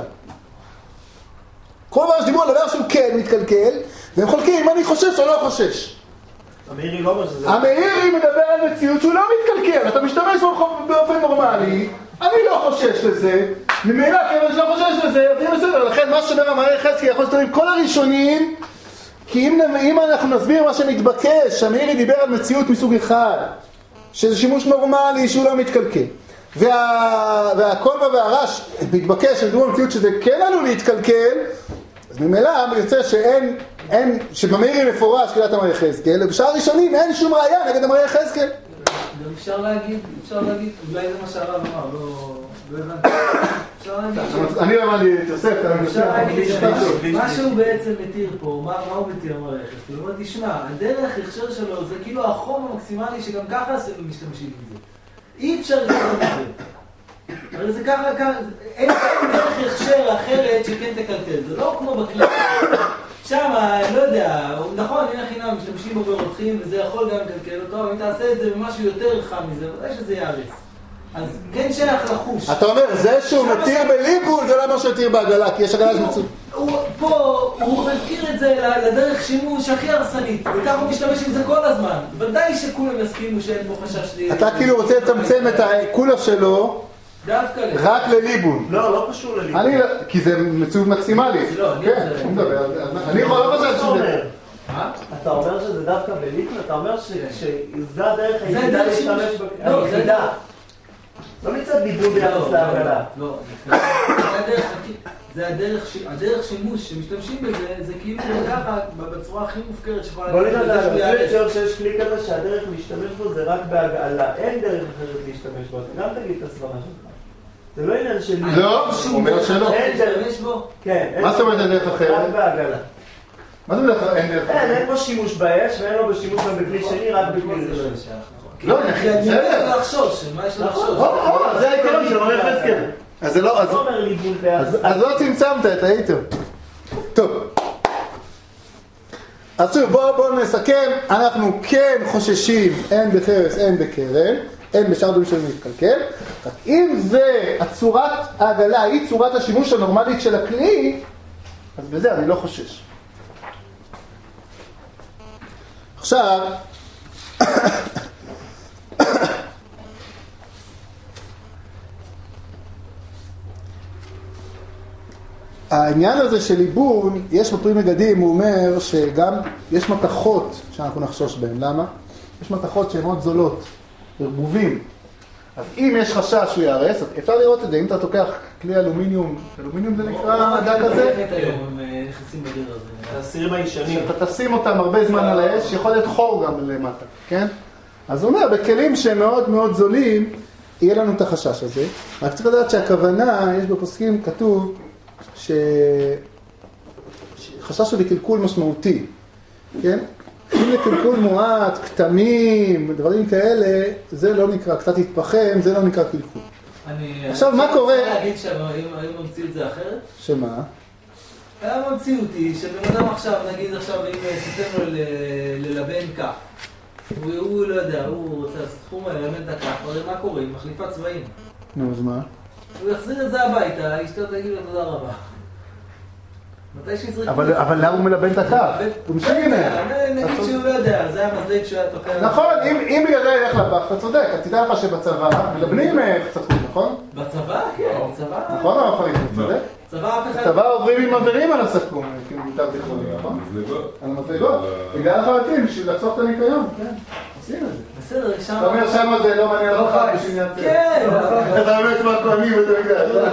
כל פעם שדיברו על דבר שהוא כן מתקלקל, והם חולקים אם אני חושש או לא חושש. המאירי לא אומר שזה... המאירי מדבר על מציאות שהוא לא מתקלקל. אתה משתמש באופן נורמלי, אני לא חושש לזה. ממילא כיוון שלא חושש לזה, זה בסדר. לכן מה שאומר המאירי חזקי יכול להסתכל עם כל הראשונים, כי אם אנחנו נסביר מה שמתבקש, המאירי דיבר על מציאות מסוג אחד, שזה שימוש נורמלי שהוא לא מתקלקל. והקולבה והרש מתבקש שדרו המציאות שזה כן עלול להתקלקל, אז ממילא יוצא שבמאירי מפורש קריאת המאירי חזקאל, ובשאר הראשונים אין שום ראיה נגד המאירי חזקאל. גם אפשר להגיד, אולי זה מה שהרב אמר, לא הבנתי. אני לא אמרתי, תוסף, אפשר להגיד, מה שהוא בעצם מתיר פה, מה הוא מתיר המאירי חזקאל? הוא אומר, תשמע, הדרך הכשר שלו זה כאילו החום המקסימלי שגם ככה משתמשים עם זה. אי אפשר לקרוא את זה. הרי זה ככה, אין דרך הכשר אחרת שכן תקלקל. זה לא כמו בכלי. שם, אני לא יודע, נכון, אין חינם, משתמשים בו ברותחים, וזה יכול גם לקלקל אותו, אבל אם תעשה את זה במשהו יותר חם מזה, ודאי שזה יערף. אז כן שייך לחוש. אתה אומר, זה שהוא מתיר בליבול, זה לא מה שהוא מתיר בעגלה, כי יש עגלה שמצוא. פה, הוא מזכיר את זה לדרך שימוש הכי הרסנית, וכך הוא משתמש עם זה כל הזמן. ודאי שכולם יסכימו שאין פה חשש לי... אתה כאילו רוצה לצמצם את הכולה שלו רק לליבול. לא, לא קשור לליבול. כי זה מציאות מקסימלית. אני יכול לא חושב שזה... אתה אומר שזה דווקא בליבול? אתה אומר שזה הדרך היחידה להשתמש היחידה. לא מצד ליבוד ביחס להגלה. לא, זה הדרך שימוש שמשתמשים בזה, זה כאילו ככה בצורה הכי מופקרת שיכולה בוא נראה, שיש כלי כזה שהדרך להשתמש בו זה רק בהגעלה, אין דרך אחרת להשתמש בו, גם תגיד את הסברה שלך. זה לא עניין של... לא, הוא אומר שלא. אין דרך בו? כן. מה זאת אומרת אין דרך אחרת? רק בהגעלה. מה זה בדרך כלל אין דרך? אין בו שימוש באש ואין לו בשימוש בכלי שני, רק בכלי ראשון. לא, בסדר. מה יש לחשוש? זה העיקרון של מורה חזקאל. אז זה לא... אז לא צמצמת את היתר. טוב. אז שוב, בואו נסכם. אנחנו כן חוששים, אין בחרס, אין בקרן, אין בשאר דברים שלנו להתקלקל. אם זה הצורת העגלה, היא צורת השימוש הנורמלית של הכלי, אז בזה אני לא חושש. עכשיו, העניין הזה של ליבון, יש בפרי מגדים, הוא אומר שגם יש מתכות שאנחנו נחשוש בהן. למה? יש מתכות שהן מאוד זולות, ערבובים. אז אם יש חשש שהוא יערס, אפשר לראות את זה, אם אתה תוקח כלי אלומיניום, אלומיניום זה נקרא הדק הזה? הסירים הישנים. שאתה תשים אותם הרבה זמן על האש, יכול להיות חור גם למטה, כן? אז הוא אומר, בכלים שהם מאוד מאוד זולים, יהיה לנו את החשש הזה. רק צריך לדעת שהכוונה, יש בפוסקים כתוב, שחשש הוא לקלקול משמעותי, כן? אם לקלקול מועט, כתמים, דברים כאלה, זה לא נקרא, קצת התפחם, זה לא נקרא קלקול. עכשיו, מה קורה? אני רוצה להגיד שהיום ממציא את זה אחרת? שמה? היה ממציא אותי, שבן אדם עכשיו, נגיד עכשיו, אם תיתן לו ללבן כך, הוא לא יודע, הוא רוצה לעשות תחום ללבן את הכך, הרי מה קורה? היא מחליפה צבעים. נו, אז מה? הוא יחזיר את זה הביתה, אשתו תגיד לו תודה רבה. מתי שיזרקו? אבל למה הוא מלבן את הכף? הוא משנה. נגיד שהוא לא יודע, זה היה מזליק שהוא היה תוקע. נכון, אם בגלל זה ילך לבח, אתה צודק, תדע לך שבצבא מלבנים קצת, נכון? בצבא? כן, בצבא. נכון או אחרי, אתה צודק? בצבא עוברים עם עברים על הסכו"ם, כאילו מיטב תכנוני, נכון? על המפלגות. בגלל החלטים, בשביל לחסוך את הניקיון, כן. עושים את זה. בסדר, שם... אתה אומר שמה זה לא מעניין אותך בשביל יצא. כן. אתה אומר כבר כהנים ואתה יודע.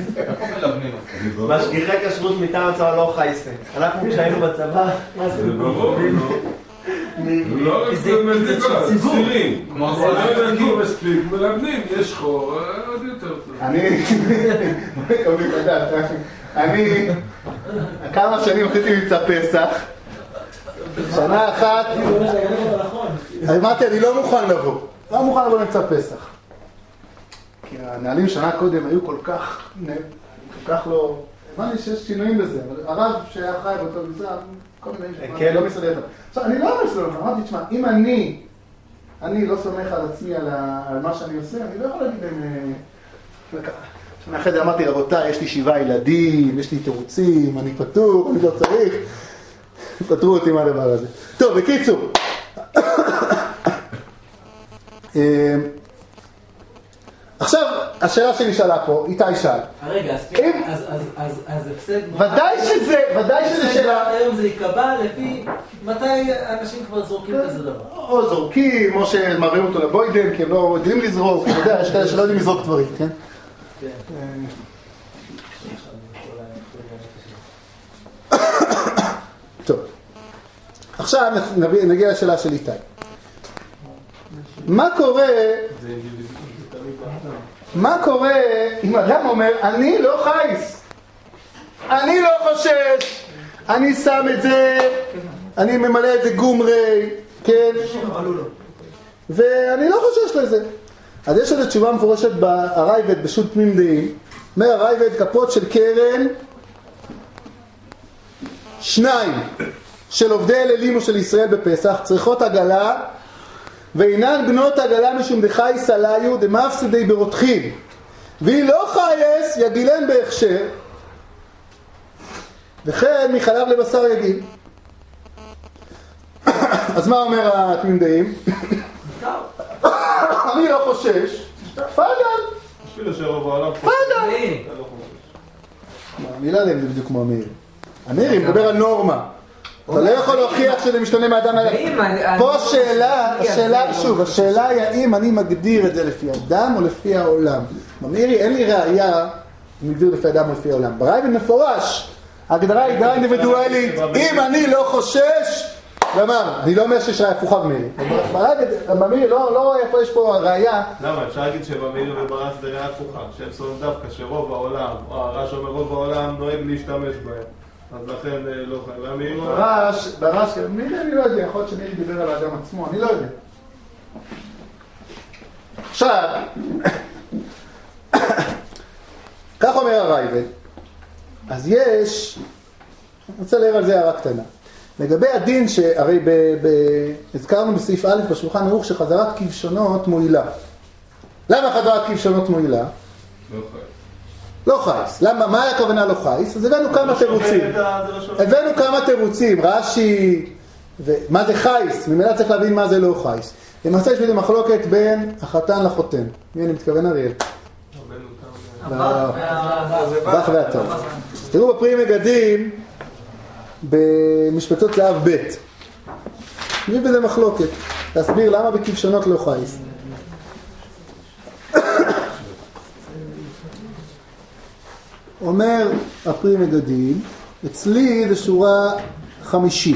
משגיחי כשרות מטעם הצבא לא חייסה. אנחנו כשהיינו בצבא... זה ברור, לא רק זה מזיקות, סירים. כמו לא מספיק, מלבנים, יש חור, עוד יותר טוב. אני כמה שנים עשיתי מבצע פסח, שנה אחת, אמרתי, אני לא מוכן לבוא למבצע פסח. כי הנהלים שנה קודם היו כל כך לא... הבנתי שיש שינויים בזה, אבל הרב שהיה חי באותו מבצע, כל מיני לא מסתדר. עכשיו, אני לא מסתדר, אמרתי, תשמע, אם אני לא סומך על עצמי, על מה שאני עושה, אני לא יכול להגיד להם... אחרי זה אמרתי, רבותיי, יש לי 7 ילדים, יש לי תירוצים, אני פטור, אני לא צריך. פטרו אותי מהדבר הזה. טוב, בקיצור. עכשיו, השאלה שנשאלה פה, איתי שאל. רגע, אז הפסד... ודאי שזה שאלה... היום זה יקבע לפי מתי אנשים כבר זורקים כזה דבר. או זורקים, או שמראים אותו לבוידן, כי הם לא יודעים לזרוק, אתה יודע, יש כאלה שלא יודעים לזרוק דברים, כן? טוב. עכשיו נגיע לשאלה של איתי. מה קורה אם אדם אומר, אני לא חייס, אני לא חושש, אני שם את זה, אני ממלא את זה גומרי, כן? ואני לא חושש לזה. אז יש עוד תשובה מפורשת בארייבד בשו"ת תמים דעים. אומר ארייבד, כפות של קרן 2 של עובדי אלילים של ישראל בפסח צריכות עגלה, ואינן בנות עגלה משום דחייס עליו דמפסדי ברותחין, והיא לא חייס יגילן בהכשר, וכן מחלב לבשר יגיל. אז מה אומר התמים דעים? אני לא חושש, פאדל. אפילו שרוב העולם פאדל. המילה להם זה בדיוק כמו המאיר. המאיר מדבר על נורמה. אתה לא יכול להוכיח שזה משתנה מאדם לאדם. פה השאלה היא האם אני מגדיר את זה לפי אדם או לפי העולם. ממירי, אין לי ראייה אם מגדיר לפי אדם או לפי העולם. ברייבן מפורש, ההגדרה היא הגדרה אינדיבידואלית. אם אני לא חושש, למה? אני לא אומר שיש ראייה הפוכה במירי. במירי לא רואה איפה יש פה ראייה. למה? אפשר להגיד שבמירי וברש זה ראייה הפוכה. שהם סורים דווקא שרוב העולם, או הרש אומר רוב העולם נוהג להשתמש בהם. אז לכן לא חייב. ברש, אני לא יודע, יכול להיות שמירי דיבר על האדם עצמו, אני לא יודע. עכשיו, כך אומר הרייבד, אז יש, אני רוצה להעיר על זה הערה קטנה. לגבי הדין שהרי הזכרנו בסעיף א' בשולחן ערוך שחזרת כבשונות מועילה. למה חזרת כבשונות מועילה? לא חייס. למה? מה היה הכוונה לא חייס? אז הבאנו כמה תירוצים. רש"י, ומה זה חייס? ממילא צריך להבין מה זה לא חייס. למעשה יש בזה מחלוקת בין החתן לחותן. מי אני מתכוון אריאל? בח והתן. תראו בפרי מגדים במשפטות לאב ב'. יש בזה מחלוקת. להסביר למה בכבשונות לא חייס. אומר הפרי מגדים, אצלי זה שורה 50.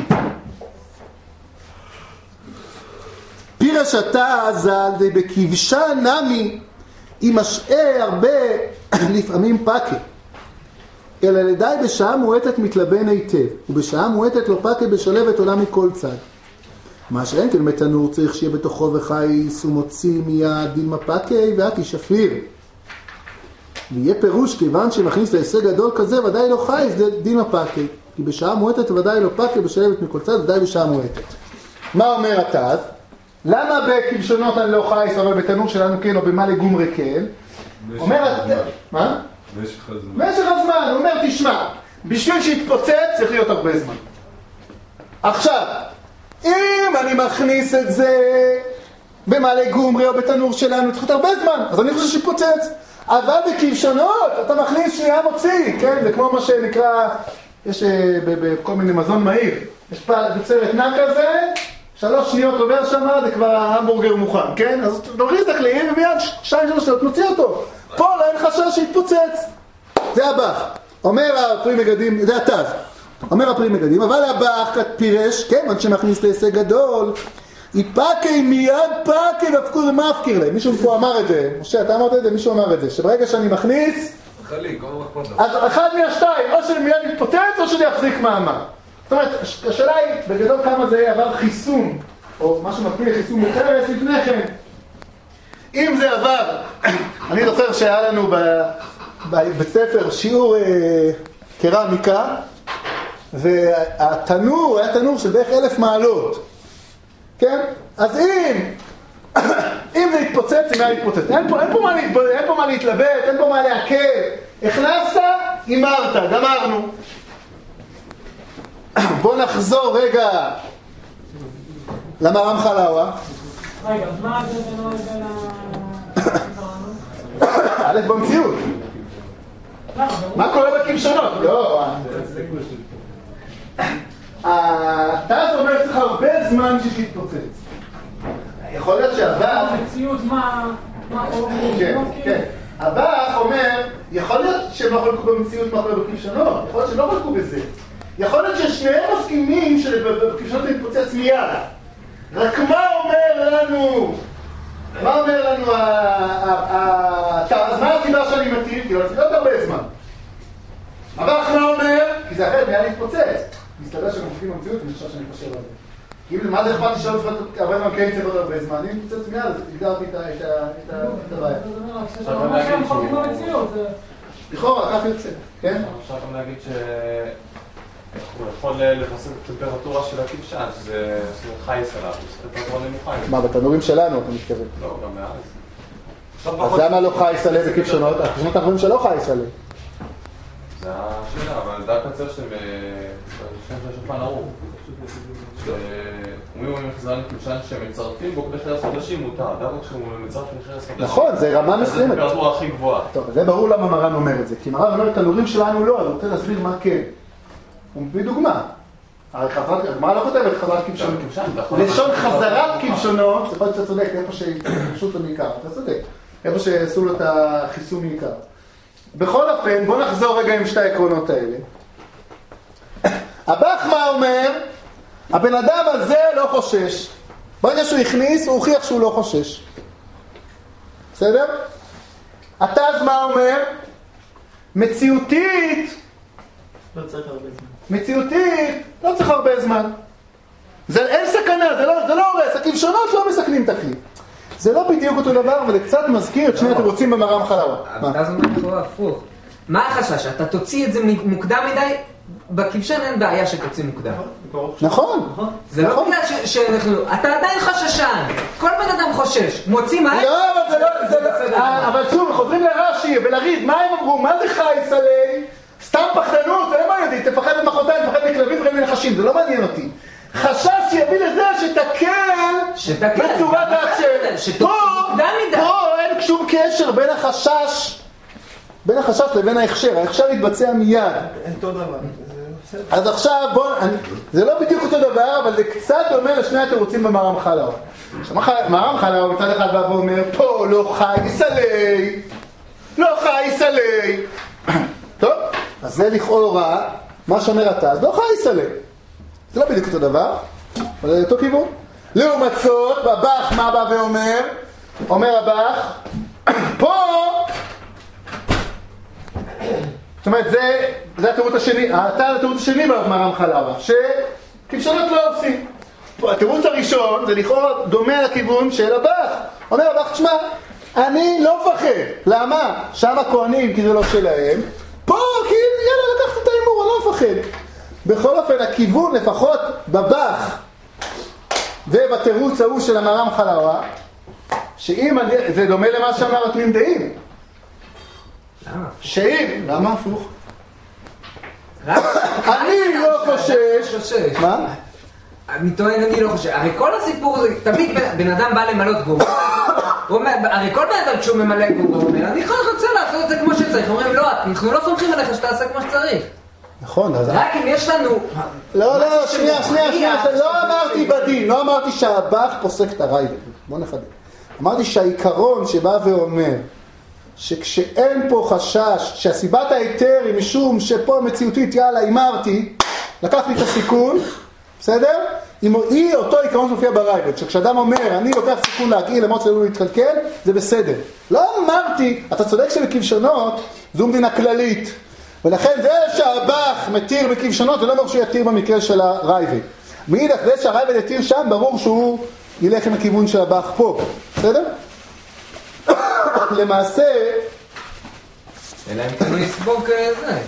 פירש אתה ז"ל די בכבשה נמי היא משעה הרבה לפעמים פקה, אלא לידי בשעה מועטת מתלבן היטב, ובשעה מועטת לא פקה בשלבת עולה מכל צד. מה שאין כן מתנור צריך שיהיה בתוכו וחייס ומוציא מיד דילמה פקה ואתי שפיר. ויהיה פירוש כיוון שמכניס להישג גדול כזה ודאי לא חייס דילמה פקה, כי בשעה מועטת ודאי לא פקה בשלבת מכל צד ודאי בשעה מועטת. מה אומר התז? למה בכבשונות אני לא חייס אבל בתנור שלנו כן או במה לגומרי כן? אומר מה? משך הזמן. הוא אומר תשמע, בשביל שיתפוצץ צריך להיות הרבה זמן. עכשיו, אם אני מכניס את זה במה לגומרי או בתנור שלנו צריך להיות הרבה זמן, אז אני חושב שיתפוצץ. אבל בכבשונות אתה מכניס שנייה מוציא, כן? זה כמו מה שנקרא, יש בכל מיני מזון מהיר. יש בצרת נע כזה, 3 שניות עובר שמה, זה כבר ההמבורגר מוכן, כן? אז תוריד את הכלי ומיד 2-3 שניות, נוציא אותו. פה לא אין חשש שיתפוצץ. זה הבח. אומר הפרי מגדים, זה התז. אומר הפרי מגדים, אבל הבח פירש, כן, עד שמכניס להישג גדול, יפקי מיד פקי והפקו זה מפקיר להם. מישהו פה אמר את זה, משה, אתה אמרת את זה, מישהו אמר את זה, שברגע שאני מכניס, אז אחד מהשתיים, או שאני מיד יתפוצץ או שאני יחזיק מעמד. זאת אומרת, השאלה היא, בגדול כמה זה עבר חיסון, או משהו מקביל לחיסון מוחרס לפני כן. אם זה עבר, אני זוכר שהיה לנו בבית ספר שיעור קרמיקה, והתנור היה תנור של בערך 1000 מעלות. כן? אז אם זה יתפוצץ, זה מה יתפוצץ. אין פה מה להתלבט, אין פה מה להקל. הכנסת, אמרת, גמרנו. בוא נחזור רגע למרם חלאווה. רגע, מה זה בנו רגע א' במציאות. מה קורה בכבשונות? לא. אתה אומר צריך הרבה זמן שתתפוצץ. יכול להיות שהבא... במציאות מה... כן. הבא אומר, יכול להיות שהם לא חלקו במציאות מה קורה בכבשונות. יכול להיות שהם לא חלקו בזה. יכול להיות ששניהם מסכימים שבכבשונות מתפוצץ מיד. רק מה אומר לנו אז מה הסיבה שאני מתאים? כי לא צריך להיות הרבה זמן. אבל מה אומר? כי זה אחרת מיד להתפוצץ. מסתבר שהם מופיעים במציאות ואני חושב שאני חושב על זה. כי מה זה אכפת לי שלא צריך הרבה זמן כן צריך הרבה זמן? אם מתפוצץ מיד, אז הגדרתי את הבעיה. זה אומר שהם חולקים במציאות. לכאורה, כך יוצא, כן? אפשר גם להגיד הוא יכול לפסק את הטמפרטורה של הכבשן, שזה חייס עליו, זה טמפרטורה נמוכה. מה, בתנורים שלנו אתה מתכוון? לא, גם מאז. אז למה לא חייס עליה בכבשונות? הכבשונות אנחנו רואים שלא חייס עליה. זה השאלה, אבל זה הקצר שאתם בשם של השולחן ערוך. שאומרים מחזרן כבשן שמצרפים בו כדי 10 חודשים מותר, דווקא כשהוא מצרף ל 10 חודשים. נכון, זה רמה מסוימת. זה הטמפרטורה הכי גבוהה. טוב, זה ברור למה מרן אומר את זה, כי מרן אומר את תנורים שלנו לא, אז הוא רוצה להסביר מה כן. הוא מביא דוגמה. הגמרא לא כותבת חזרת כבשונות. לשון חזרת כבשונות, זה יכול להיות שאתה צודק, איפה שפשוט לו מעיקר, אתה צודק. איפה שעשו לו את החיסום מעיקר. בכל אופן, בוא נחזור רגע עם שתי העקרונות האלה. הבח מה אומר? הבן אדם הזה לא חושש. ברגע שהוא הכניס, הוא הוכיח שהוא לא חושש. בסדר? התז מה אומר? מציאותית, לא צריך הרבה זמן. מציאותית, לא צריך הרבה זמן. אין סכנה, זה לא הורס, הכבשונות לא מסכנים את הכלי. זה לא בדיוק אותו דבר, אבל זה קצת מזכיר את שני התירוצים במרם חלאווה. אז אומר לך הפוך. מה החשש? אתה תוציא את זה מוקדם מדי? בכבשן אין בעיה שתוציא מוקדם. נכון. זה לא בגלל שאנחנו... אתה עדיין חששן. כל בן אדם חושש. מוציא מים? לא, אבל זה לא... אבל שוב, חוזרים לרש"י ולריד, מה הם אמרו? מה זה חייס עלי? סתם פחדנות, זה לא מעניין אותי. תפחד במחרתיים, תפחד מכלבים, תפחד מנחשים, זה לא מעניין אותי. חשש שיביא לזה שתקל בצורת ההקשר. פה אין שום קשר בין החשש לבין ההכשר. ההכשר יתבצע מיד. אין אותו דבר. אז עכשיו בואו, זה לא בדיוק אותו דבר, אבל זה קצת דומה לשני התירוצים במרם חלאווה. מרם חלאווה מצד אחד בא ואומר, פה לא חייס עלי, לא חייס עלי. טוב, אז זה לכאורה, מה שאומר התז, לא חייס עלי. זה לא בדיוק אותו דבר, אבל זה אותו כיוון. לעומת זאת, בבח מה בא ואומר? אומר הבח, פה, זאת אומרת, זה התירוץ השני, התירוץ השני במרם חלאווה, שכבשונות לא עושים. התירוץ הראשון, זה לכאורה דומה לכיוון של הבח. אומר הבח, תשמע, אני לא מפחד. למה? שם הכהנים, כי זה לא שלהם. פה, כי יאללה, לקחת את האמור, אני לא מפחד. בכל אופן, הכיוון, לפחות בבח, ובתירוץ ההוא של המרם חלאווה, שאם, זה דומה למה שאמר התמים דעים. שאם, למה הפוך? אני לא חושש. מה? אני טוען, אני לא חושב. הרי כל הסיפור זה, תמיד בן אדם בא למלות גור. הרי כל בן אדם כשהוא ממלא גור, הוא אומר, אני רוצה לעשות את זה כמו שצריך. אומרים, לא, אנחנו לא סומכים עליך שתעשה כמו שצריך. נכון, אז... רק אם יש לנו... לא, שנייה, לא אמרתי בדין, לא אמרתי שהבח פוסק את הרייבד. בוא נחדד. אמרתי שהעיקרון שבא ואומר, שכשאין פה חשש, שהסיבת ההיתר היא משום שפה מציאותית, יאללה, אמרתי, לקחתי את הסיכון, בסדר? היא אותו עיקרון שמופיע ברייבד, שכשאדם אומר, אני לוקח סיכון להגעיל, למרות שלא להתקלקל, זה בסדר. לא אמרתי, אתה צודק שבכבשונות, זו מדינה כללית. ולכן זה שהבח מתיר בכבשונות, זה לא אומר שהוא יתיר במקרה של הרייבד. מאידך, זה שהרייבד יתיר שם, ברור שהוא ילך עם הכיוון של הבח פה. בסדר? למעשה... אלא אם כן יסבור כזה.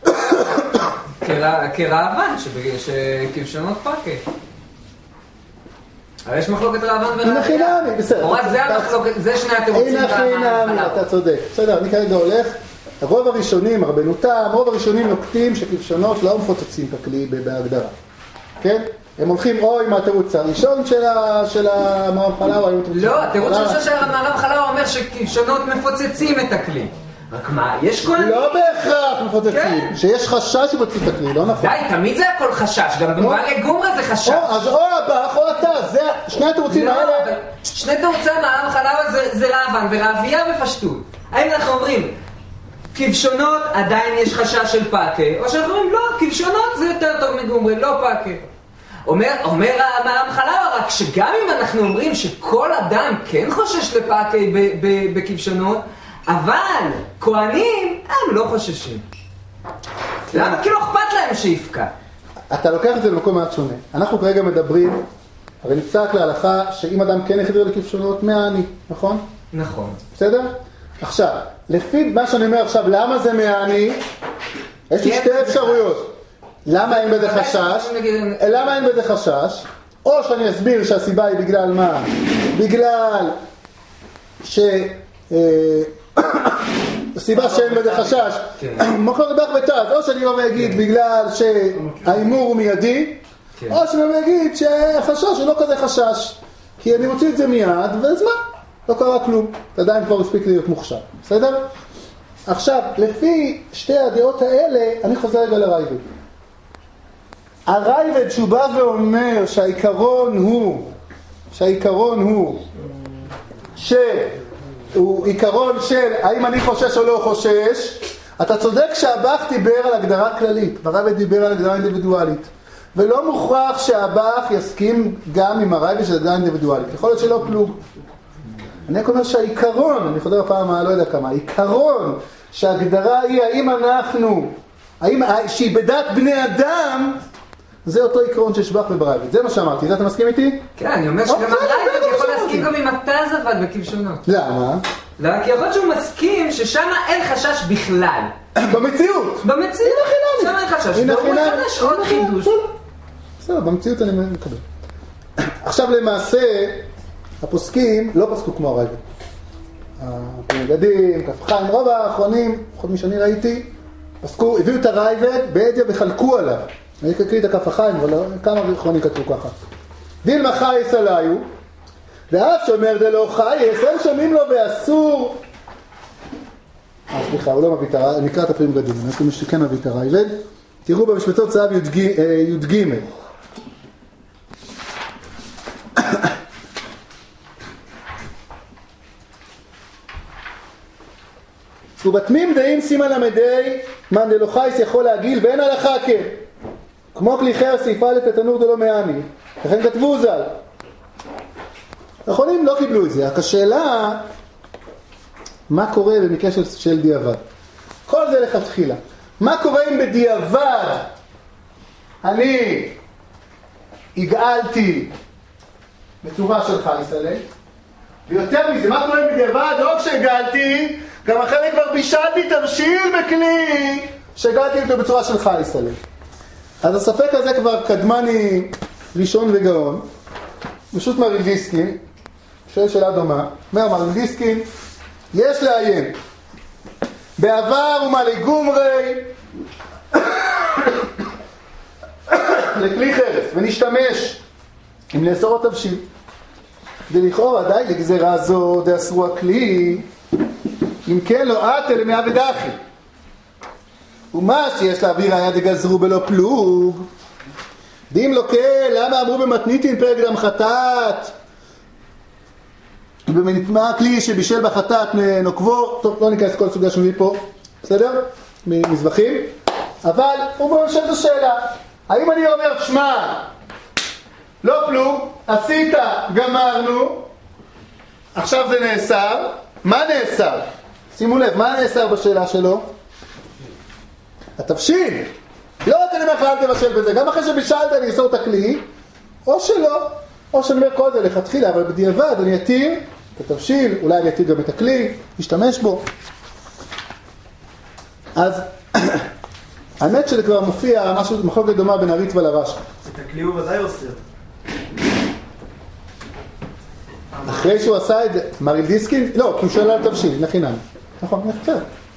כרעבן, שכבשונות פרקה. אבל יש מחלוקת רעבן ורעבן. הנה חינמי, בסדר. או זה המחלוקת, זה שני התירוצים. הנה חינמי, אתה צודק. בסדר, אני כרגע הולך. רוב הראשונים, הרבנותם, רוב הראשונים נוקטים שכבשונות לא מפוצצים את הכלי בהגדרה. כן? הם הולכים או עם התירוץ הראשון של המרם חלאווה. לא, התירוץ הראשון של המרם חלאווה אומר שכבשונות מפוצצים את הכלי. רק מה, יש כל... לא בהכרח מפוצצים, שיש חשש שפוצצים את הכלי, לא נכון. די, תמיד זה הכל חשש, גם במובן לגמרי זה חשש. אז או הבח או אתה, זה שני התירוצים האלה. שני תירוצי המרם חלאווה זה רעבן ורעבייה בפשטות. האם אנחנו אומרים, כבשונות עדיין יש חשש של פאקה, או שאנחנו אומרים, לא, כבשונות זה יותר טוב מגומרי, לא פאקה. אומר המרם חלאווה, רק שגם אם אנחנו אומרים שכל אדם כן חושש לפאקה בכבשונות, אבל כהנים הם לא חוששים. למה? כי לא אכפת להם שיפקע. אתה לוקח את זה למקום מעט שונה. אנחנו כרגע מדברים, הרי נפסק להלכה שאם אדם כן יחדיר לכבשונות, מהעני, נכון? נכון. בסדר? עכשיו, לפי מה שאני אומר עכשיו, למה זה מהעני? יש לי שתי אפשרויות. למה אין בזה חשש? למה אין בזה חשש? או שאני אסביר שהסיבה היא בגלל מה? בגלל הסיבה שאין בזה חשש, מקור רבח ותז, או שאני אומר אגיד בגלל שהאימור הוא מיידי, או שאני אומר אגיד שהחשש הוא לא כזה חשש, כי אני מוציא את זה מיד, ואז מה? לא קרה כלום, עדיין כבר הספיק להיות מוכשר, בסדר? עכשיו, לפי שתי הדעות האלה, אני חוזר רגע לרייבד. הרייבד שהוא בא ואומר שהעיקרון הוא שהוא עיקרון של האם אני חושש או לא חושש, אתה צודק שהבח דיבר על הגדרה כללית, והרייבד דיבר על הגדרה אינדיבידואלית, ולא מוכרח שהבח יסכים גם עם הרייבד של הגדרה אינדיבידואלית, יכול להיות שלא פלוג. אני רק אומר שהעיקרון, אני חוזר הפעם, לא יודע כמה, העיקרון שההגדרה היא שהיא בדת בני אדם, זה אותו עיקרון שיש בך וברייבד. זה מה שאמרתי, זה אתה מסכים איתי? כן, אני אומר שגם הרייבד יכול להסכים גם עם התז אבל בכבשונות. למה? כי יכול להיות שהוא מסכים ששם אין חשש בכלל. במציאות! במציאות! שם אין חשש. והוא מחדש עוד חידוש. בסדר, במציאות אני מקבל. עכשיו למעשה, הפוסקים לא פסקו כמו הרייבד. הפנגדים, כף חיים, רוב האחרונים, לפחות מי שאני ראיתי, פסקו, הביאו את הרייבד בעדיה וחלקו עליו. אני אקריא את הכף החיים, אבל כמה אחרונים כתבו ככה. דילמה חייס עליו, ואף שאומר דלא חייס, אין שומעים לו ואסור. סליחה, הוא לא מביא את הרייבד, אני אקרא את הפנגדים, אני אקריא שכן מביא את הרייבד. תראו במשפטות צהב י"ג. ובתמים דעים סימן למדי מן דלא חייס יכול להגיל ואין הלכה כן. כמו כלי חרס סעיף א' לתנור דלא מעני. לכן כתבו ז"ל. האחרונים לא קיבלו את זה. רק השאלה, מה קורה במקרה של דיעבד? כל זה לכתחילה. מה קורה אם בדיעבד אני הגעלתי בצורה של חייס עלי? ויותר מזה, מה קורה אם בדיעבד? לא כשהגעלתי, גם אחרי כבר בישלתי תבשיל בכלי שהגעתי אותו בצורה של חייס עלי. אז הספק הזה כבר קדמני ראשון וגאון, פשוט מריל דיסקין, שואל שאלה דומה, אומר מריל דיסקין, יש לעיין, בעבר ומלא גומרי לכלי חרס, ונשתמש אם לאסור התבשיל. ולכאורה די לגזרה זו דאסרו הכלי, אם כן לא עתה למאה ודחי. ומה שיש להעביר היה דגזרו בלא פלוג. דים לא כן, למה אמרו במתניתין פרק דם חטאת? מה הכלי שבישל בחטאת נוקבו? טוב, לא ניכנס כל סוגיה שמביא פה, בסדר? מזבחים. אבל הוא שואל את השאלה, האם אני אומר, שמע, לא פלוג, עשית, גמרנו, עכשיו זה נאסר, מה נאסר? שימו לב, מה נאסר בשאלה שלו? התבשיל. לא רק אני אומר אל תבשל בזה, גם אחרי שבישלת אני אסור את הכלי, או שלא, או שאני אומר כל זה לכתחילה, אבל בדיעבד אני אתיר את התבשיל, אולי אני אתיר גם את הכלי, אשתמש בו. אז האמת שזה כבר מופיע משהו מחלוקת דומה בין הריטב"א לרש"י. את הכלי הוא ודאי עושה. אחרי שהוא עשה את זה, מריל דיסקין, לא, כי הוא שואל על תבשיל, לחינם. נכון, יפה.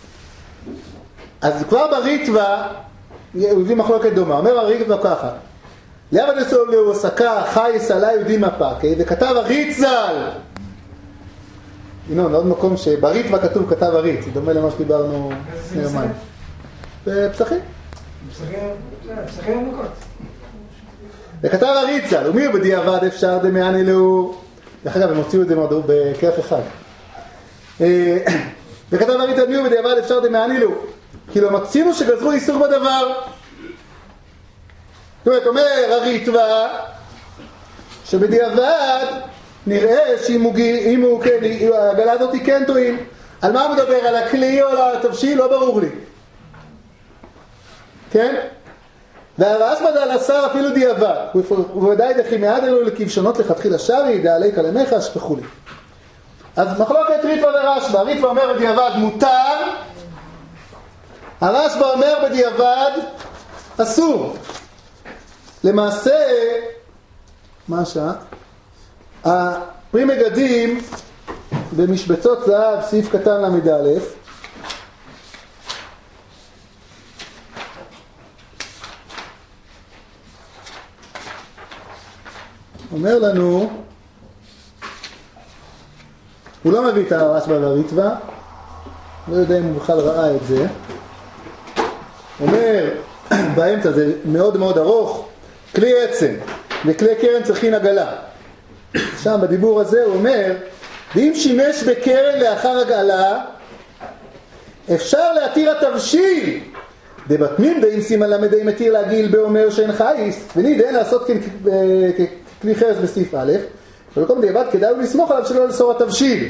אז כבר בריטב"א, הוא הביא מחלוקת דומה, אומר הריטב"א ככה, לעבד לסוב לו עסקה חייס עלי יהודים הפקי, וכתב הריט ז"ל. הנה, עוד מקום שבריטב"א כתוב כתב הריט, זה דומה למה שדיברנו לפני יומיים. בפסחים. פסחים עמוקות. וכתב הריט ז"ל, ומי בדיעבד אפשר דמעני לו, דרך אגב, הם הוציאו את זה בכרך אחד. וכתב הריט ז"ל, מי בדיעבד אפשר דמעני לו, כאילו מקצינו שגזרו איסור בדבר. זאת אומרת, אומר הריטב"א שבדיעבד נראה שאם הוא כן, הגלה הזאת היא כן טועים. על מה הוא מדבר? על הכלי או על התבשיל? לא ברור לי. כן? והרשב"א דאל אסר אפילו דיעבד. ובוודאי דכי מהדר לו לכבשונות לכתחילה שרי, דעלי כלמך שפכו לי. אז מחלוקת ריטב"א ורשב"א. ריטב"א אומר בדיעבד מותר, הרשב"א אומר בדיעבד אסור. למעשה, מה השעה? הפרי מגדים במשבצות זהב, סעיף קטן למ"א, אומר לנו, הוא לא מביא את הרשב"א והריטב"א, לא יודע אם הוא בכלל ראה את זה, אומר באמצע, זה מאוד מאוד ארוך, כלי עצם וכלי קרן צריכים עגלה. שם בדיבור הזה הוא אומר, ואם שימש בקרן לאחר הגעלה, אפשר להתיר התבשיל. דבטמים דאים סימן למדי מתיר להגיל באומר שאין חייס, ונידן לעשות ככלי חרס בסעיף א', ולכל דיעבד כדאי לסמוך עליו שלא לסור התבשיל.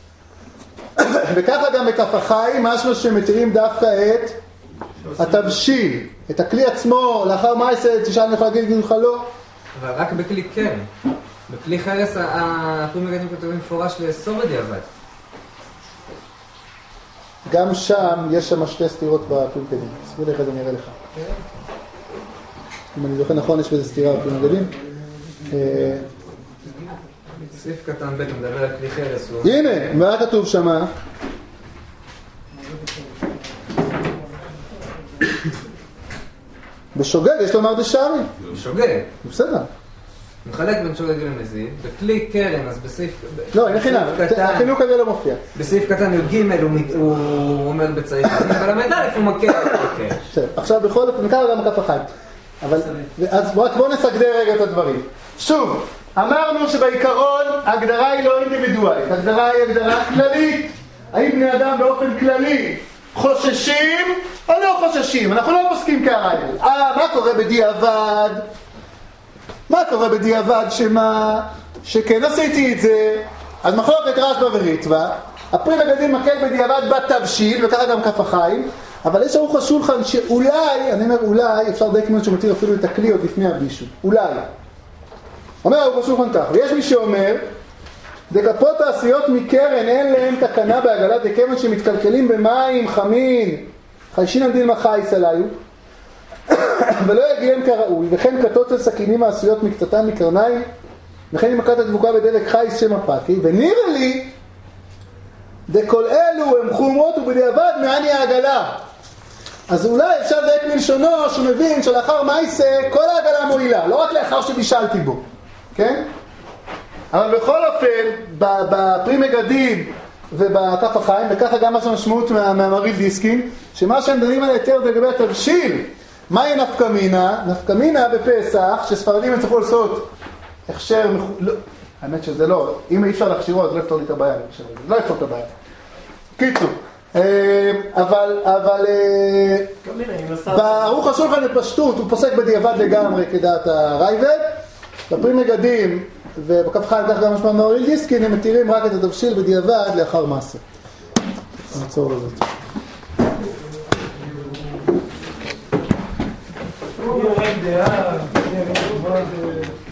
וככה גם בכף החיים, משהו שמתירים דווקא את התבשיל, את הכלי עצמו, לאחר מעשה, תשאל אני יכול להגיד, גידו לך לא. אבל רק בכלי כן. בכלי חרס, הפרים מגדים כתובים מפורש לאסור בדיעבד. גם שם, יש שם שתי סתירות בפרים מגדים. סביר לך, אני אראה לך. אם אני זוכר נכון, יש בזה סתירה בפרים מגדים. סעיף קטן ב' מדבר על כלי חרס. הנה, מה כתוב שמה? בשוגג יש לומר דשארי. בשוגג? בסדר. מחלק בין שוגג למזיד. בכלי קרן, אז בסעיף... לא, אין חינם. החינוך הזה לא מופיע. בסעיף קטן י"ג הוא אומר בצעיף, אבל המדע איפה הוא מכיר. עכשיו בכל אופן, נקרא גם כף החיים. אז בואו נסגדר רגע את הדברים. שוב, אמרנו שבעיקרון ההגדרה היא לא אינדיבידואלית, ההגדרה היא הגדרה כללית. האם בני אדם באופן כללי חוששים או לא חוששים? אנחנו לא פוסקים כהרייבד. מה קורה בדיעבד? מה קורה בדיעבד שכן עשיתי את זה? אז מחלוקת רשב"א וריטב"א, הפרי מגדים מקל בדיעבד בתבשיל, וככה גם כף החיים, אבל יש ערוך השולחן שאולי, אני אומר אולי, אפשר לדייק מאוד שמתיר אפילו את הכלי עוד לפני הבישול. אולי. אומר ערוך השולחן כך, ויש מי שאומר, דקפות העשיות מקרן אין להם תקנה בעגלת דקמן שמתקלקלים במים חמין, חיישין עמדין מחייס עליו, ולא יגיעם כראוי, וכן קטות של סכינים העשיות מקצתן מקרניים, וכן עם מכת הדבוקה בדלק חייס שם הפקי, ונראה לי, דכל אלו הם חומרות ובדיעבד מעני העגלה. אז אולי אפשר לדייק מלשונו שהוא מבין שלאחר מייסה כל העגלה מועילה, לא רק לאחר שבישלתי בו, כן? אבל בכל אופן, בפרי מגדים ובכף החיים, וככה גם מה שמשמעות מהמריל דיסקין, שמה שהם דנים על היתר לגבי התבשיל, מהי נפקמינה? נפקמינה בפסח, שספרדים יצטרכו לעשות הכשר, לא, האמת שזה לא, אם אי אפשר להכשירו, אז לא יפתור לי את הבעיה, לא יפתור את הבעיה. קיצור, אבל בערוך השולחן לפשטות, הוא פוסק בדיעבד לגמרי כדעת הרייבד, בפרי מגדים ובכף חיים כך גם משמע מהמריל דיסקין, הם מתירים רק את התבשיל בדיעבד לאחר מעשה. נעצור לזאת. הוא יורד דעה,